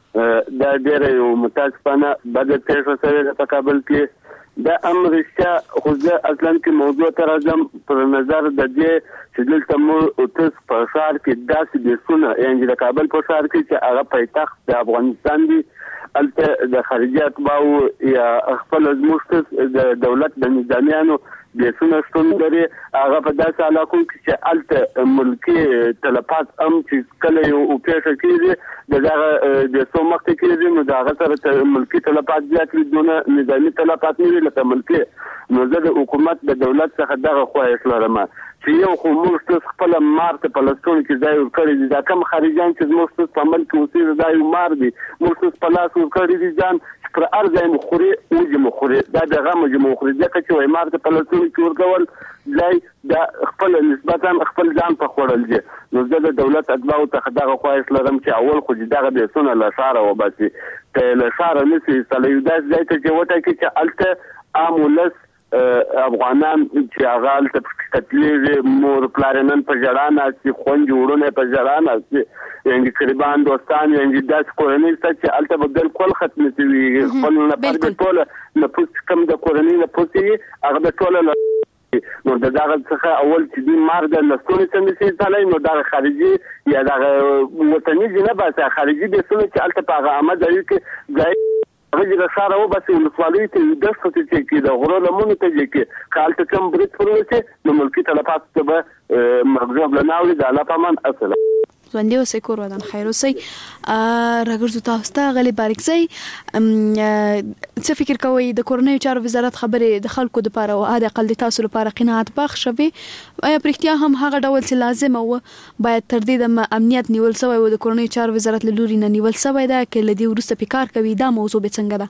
دا ډېر یو متاسفانه بد پیښه سره په کابل کې د امر رښتیا خو زه اصلا کې موضوع ته راځم پر نظر د دې چې دلته مو اوس په ښار کې داسې بیسونه یعنې د کابل په ښار کې چې هغه پایتخت د افغانستان دی هلته د خارجي اتباعو یا خپل زموږ د دولت د نظامیانو بیسونه شتون لري. هغه په داسې علاقو کې چې هلته ملکي تلفات هم چې کله یو پیښه کېږي د دغه بیسو مخکې کېږي نو د هغه سره ملکي تلفات زیات وي دونه نظامي تلفات نه وي لکه ملکي. نو زه د حکومت د دولت څخه دغه خواهش لرم چې یو خو موږ خپل مار ته فلسطین کې ځای ورکړی دي. دا کم خارجيان چې موږ په عمل کې اوسېږي دا یو مار دي موږ په لاس ورکړی دي ځان پر ارزه مخوري او جمهوري دا دغه جمهوري ځکه چې وای مار ته فلسطین کې ورکول ځای د خپل نسبتا خپل ځان په خورل دي. نو زه د دولت اتباعو ته دغه خواهش لرم چې اول خو دغه به سونه له شاره وباسي ته له شاره نسی سلیو داس ځای ته چې وټه کې چې الته عامولس افغانان چې هغه الته تکلیف مور پلارنن په جړانه چې خون جوړونه په جړانه چې یعنی قربان دوستان یعنی داس کورنۍ چې الته بدل کول ختم شي خپل نه پر ټول نه پوس کم د کورنۍ نه پوسي هغه د ټول نو دغه څخه اول چې دی مار د لستونی څنګه سي تعالی نو د خارجي یا د وطني جنبه خارجي د سونه چې الته په عامه ځای کې ځای هغه د شاره و بس ولسوالۍ ته د څه چې د غرو لمنو ته کې کالته کم برید پروسه نو ملکی تلفات ته به مغزوب لناوي د الله پامان اصله ژوندي اوسئ کور ودان خیر اوسئ. راګرځو تاسو ته غلي بارک سي څه فکر کوئ د کورنیو چارو وزارت خبرې د خلکو لپاره او د اقل د تاسو لپاره قناعت بخښ شوي آیا پرختیا هم هغه ډول چې لازم او باید تر دې د امنیت نیول شوی او د کورنیو چارو وزارت له لوري نه نیول شوی دا کې لدی ورسته فکر کوي دا موضوع به څنګه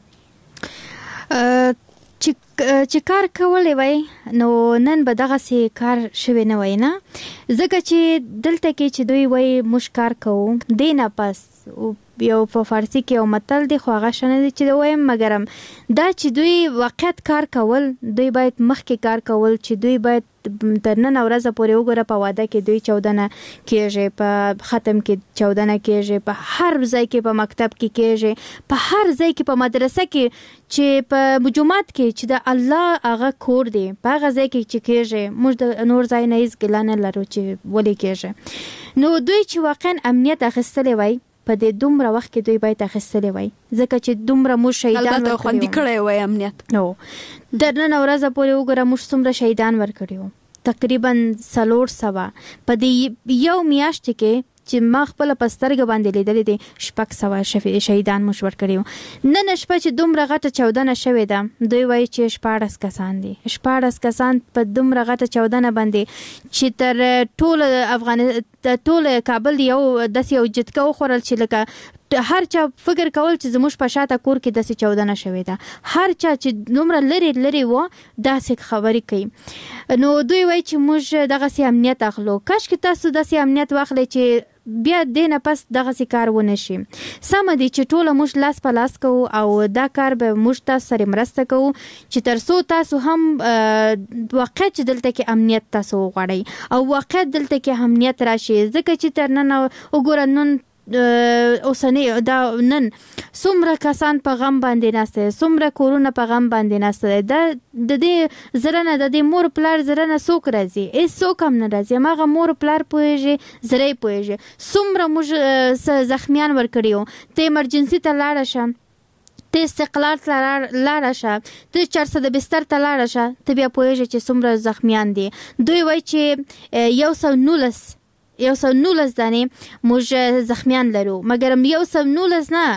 ده چې کار کولای وای نو نن به دغه سي کار شوی نه وای نه ځکه چې دلته کې چې دوی وای مشکار کوو دینه پس یو په فارسی کې یو متل دی خو هغه شنه دی چې وایم مګرم دا چې دوی وخت کار کول دوی باید مخکې کار کول چې دوی باید تر نن ورځ پورې وګوره په واده کې دوی 14 کېږي په ختم کې 14 کېږي په هر ځای کې په مکتب کې کېږي په هر ځای کې په مدرسه کې چې په جمعات کې چې د الله هغه کور دی په هغه ځای کې چې کېږي موږ د نور ځای نه هیڅ ګلانه لرو چې ولې کېږي نو دوی چې واقعا امنیت اخیستلې وای په دې دومره وخت کې دوی باید اخیستلې وای ځکه چې دومره مو شهیدان البته خوندي کړی وای امنیت نو د نن ورځ پورې وګوره موږ څومره شهیدان ورکړیو تقریبا 300 په دې یو میاشت کې چې ما خپل پسترګ باندې لیدلې دي شپږ سوا شهیدان مو ور کړیو نن شپه چې دومره غټه 14 شوې ده دوی وایي چې 14 کسان دي 14 کسان په دومره غټه 14 باندې چې تر ټول کابل یو داسې یو جټکو خورل چې لکه هر چا فکر کول چې زموږ په شاته کور کې داسې 14 شوې ده هر چا چې دومره لري و داسې خبرې کوي نو دوی وایي چې موږ دغه سي امنیت اخلو کاش کې تاسو داسې امنیت واخلئ چې بیا دینه پس دغه سي کار ونه شي سم دي چې ټول موږ لاس په لاس کوو او دا کار به موږ تاسو سره مرسته کوو چې ترڅو تاسو هم واقع چې دلته کې امنیت تاسو غواړئ او واقع دلته کې امنیت راشي ځکه چې تر نن وګورئ نن اوسنی دا نن څومره کسان په غم باندې ناسته، څومره کورونه په غم باندې ناسته. د دې زرنه د دې مور پلار زرنه څوک راځي؟ هیڅوک هم نه راځي. هغه مور پلار پوهېږي، زری پوهېږي. څومره موږ زخمیان ورکړي وو. ته ایمرجنسي ته لاړه شه، ته استقلال ته لاړه شه، ته 400 بستر ته لاړه شه، ته بیا پوهېږي چې څومره زخمیان دي. دوی وایي چې 119 دانې موږ زخمیان لرو، مګر 119 نه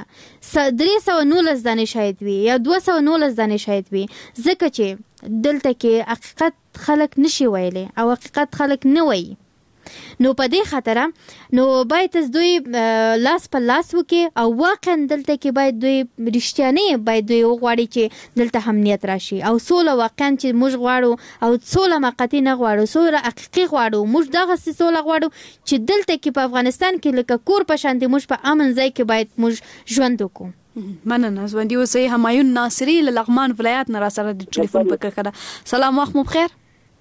319 دانې شاید وي یا 219 دانې شاید وي، ځکه چې دلته کې حقیقت خلک نشي ویلی او حقیقت خلک نه وایي. نو په دې خاطر نو باید دوی لاس په لاس وکړي او واقعا دلته کې باید دوی رښتیانه باید دوی وغواړي چې دلته امنیت راشي او سوله واقعا چې موږ غواړو او سوله مقطعي نه غواړو، سوله حقیقي غواړو. موږ دغه سوله غواړو چې دلته کې په افغانستان کې لکه کور په شان دي، موږ په امن ځای کې باید موږ ژوند وکړو. مننه. ژوندي اوسئ. همایون ناصري له لغمان ولایت نه را سره د ټلیفون په کرښه ده. سلام، وخت مو بخیر.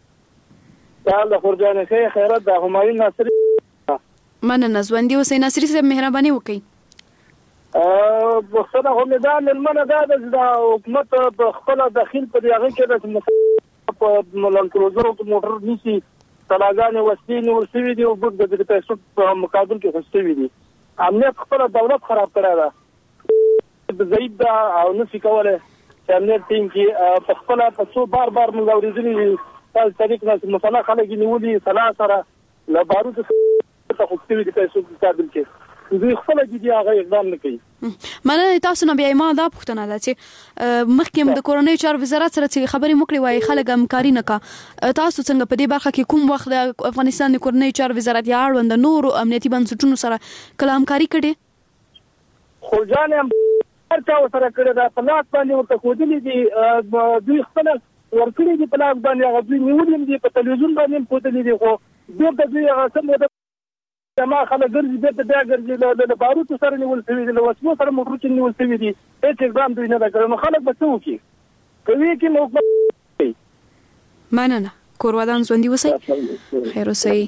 تعال خورجان خیرت ده. همایون ناصري. مننه. ژوندي اوسئ. ناصري صاحب مهرباني وکړئ. بخښنه خو مې دا مېلمنه دا ده چې د حکومت په خپله دخیل په دې هغې کې ده چې په لانکروزرو کې موټر نیسي، طلاګانې وسلې نیول شوي دي او د پیسو په مقابل کې اخیستل شوي دي. امنیت خپله دولت خراب کړی ده، ضعیف ده او نشي کولی چې امنیت ټینګ کړي. په خپله په څو بار موږ اورېدلي دي تاسو طریق نه مسله خلک نیولي سلا سره له باروتو څخه خوشتوي دي پیسو مقابل کې، دوی خپل جدي هغه اقدام نه کوي. مننه. تاسو نه بیا ما دا پوښتنه ده چې مخکې د کورنۍ چارو وزارت سره چې خبرې وکړې وای خلک همکاري نه کا، تاسو څنګه په دې برخه کې کوم وخت د افغانستان د کورنۍ چارو وزارت یا اړوند نورو امنیتي بنسټونو سره کله همکاري کړې؟ خو ځان هم هر چا سره کړی دا په لاس باندې ورته ښودلي دي، دوی خپل ورکړي دي په لاس باندې، هغه دوی نیولي دي په تلویزیون باندې ښودلي دي، خو بېرته دوی هغه څه ما خلک ګرځي بېرته بیا ګرځي له باروتو سره نیول شوي دي، له وسلو سره موټرو کې نیول شوي دي، هېڅ اقدام دوی نه ده کړی. نو خلک به څه وکړي؟ کوي کې موقف. مننه. کور ودان. ژوندي اوسئ. خیر اوسئ.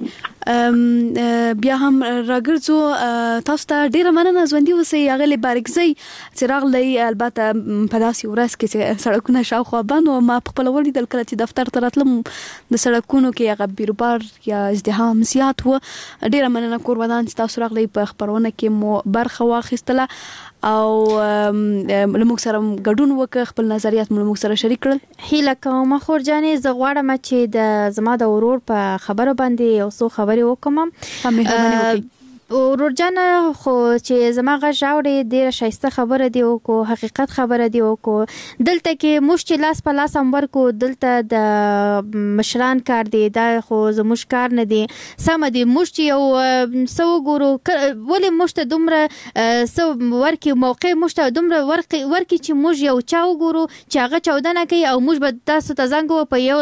بیا هم راګرځو. تاسو ته ډیره مننه. ژوندي اوسئ. هغه بارکزی چې راغلی، البته په داسې ورځ کې چې سړکونه شاوخوا بند و، ما په خپل ولیدل کله چې دفتر ته راتلم د سړکونو کې هغه بیروبار یا ازدحام زیات و. ډیره مننه کور ودان چې تاسو راغلی، په خبرونه کې مو برخه واخیستله او موږ سره ګډون وکړ، خپل نظریات مو موږ سره شریک کړل. هیله کوم خورجانې زه غواړم چې د زما د ورور په خبره باندې یو څو خبرې وکړم. ورور جان خو چې زما غږ اوري ډیره شایسته خبره دی او کو حقیقت خبره دی او کو دلته کې موږ چې لاس په لاس امر کو دلته د مشران کار دی، دا خو زموږ کار نه دی. سم دی موږ چې یو سو ګورو ولې موږ ته دومره سو ورکی موقع موږ ته دومره ورکی چې موږ یو چا وګورو چې هغه چاودنه کوي او موږ به تاسو ته زنګ و په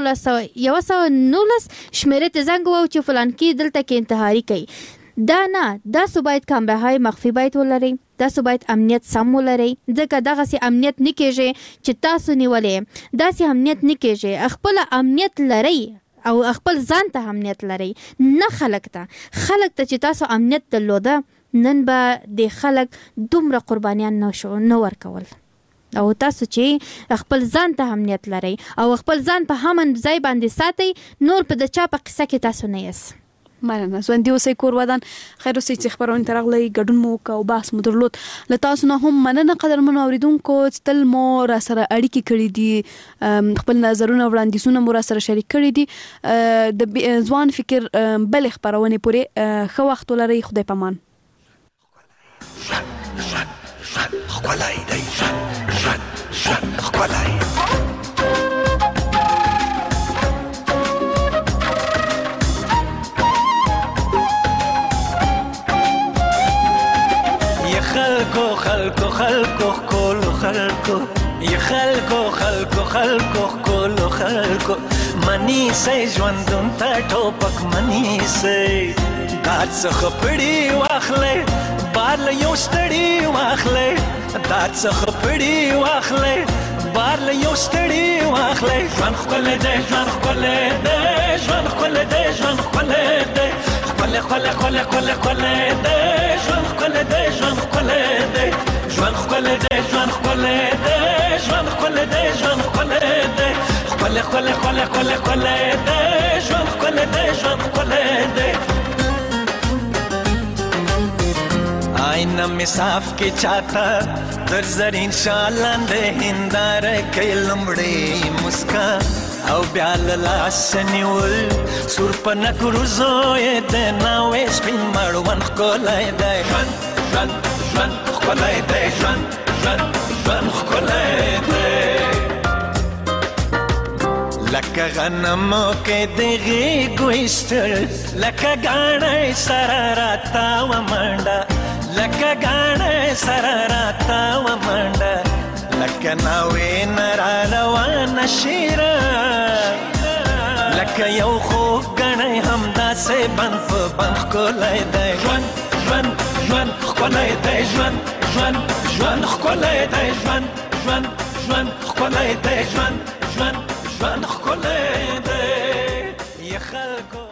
119 شمیره ته زنګ و چې فلان کې دلته کې انتحاري کوي. دا نه، دا سو باید کامرهای مخفي باید ولري، دا سو باید امنیت سم ولري، ځکه دغه سي امنیت نه کېږي چې تاسو نیولې، دا سي امنیت نه کېږي. خپل امنیت لري او خپل ځان ته امنیت لري، نه خلک ته چې تاسو امنیت درلوده نن به د خلک دومره قربانیان نه ورکول. او تاسو چې خپل ځان ته امنیت لري او خپل ځان په همن ځای باندې ساتي، نور په د چا په قصه کې تاسو نه یاست. مننه. ژوندي اوسئ. کور ودان. خیر اوسئ چې خبرونه ته راغلی، ګډون مو وکړ او بحث مو درلود. له تاسو نه هم مننه قدرمنو اورېدونکو چې تل مو را سره اړیکې کړي دي، خپل نظرونه وړاندیزونه مو را سره شریک کړي دي. د ځوان فکر بلې خپرونې پورې ښه وخت ولرئ. خدای پامان. ښکلی دی ژوند ښکلی. خلکو خلکو خلکو یا خلکو کولو خلکو منی سي ژوندون ته ټوپک منی سي دا څه پړی واخلې بار له یو ستړي واخلې دا څه پړی واخلې بار له یو ستړي واخلې ژوند خپل دې ژوند خپل دې ژوند خپل دې ژوند خپل دې خپل دې ژوند خپل خپل دی ژوند خپل دی ژوند خپل دی ژوند خپل دی ژوند خپل دی ژوند خپل دی خپل خپل خپل خپل خپل دی ژوند خپل دی ژوند خپل دی آئینه می صاف کې چاته در زرین شالان د هندار کې لمړې مسکا او بیا لاس نیول سور پنه کروزو د ناوې سپین مړوند کولای دی ژوند ژوند ژوند کولای دی ژوند ژوند ژوند کولای دی لکه غنمو کې دغه ګوښتل لکه غاڼې سره راتا و منډه لکه غاڼې سره راتا و منډه لکه ناوې نرا روان شیره لکه یو خوږ غاڼې همداسې بند په بند ښکلی دی ژوند ژوند ژوند ښکلی دی ژوند ژوند ژوند ښکلی دی ژوند ژوند ژوند ښکلی دی ژوند ژوند ژوند ښکلی دی یا خلکو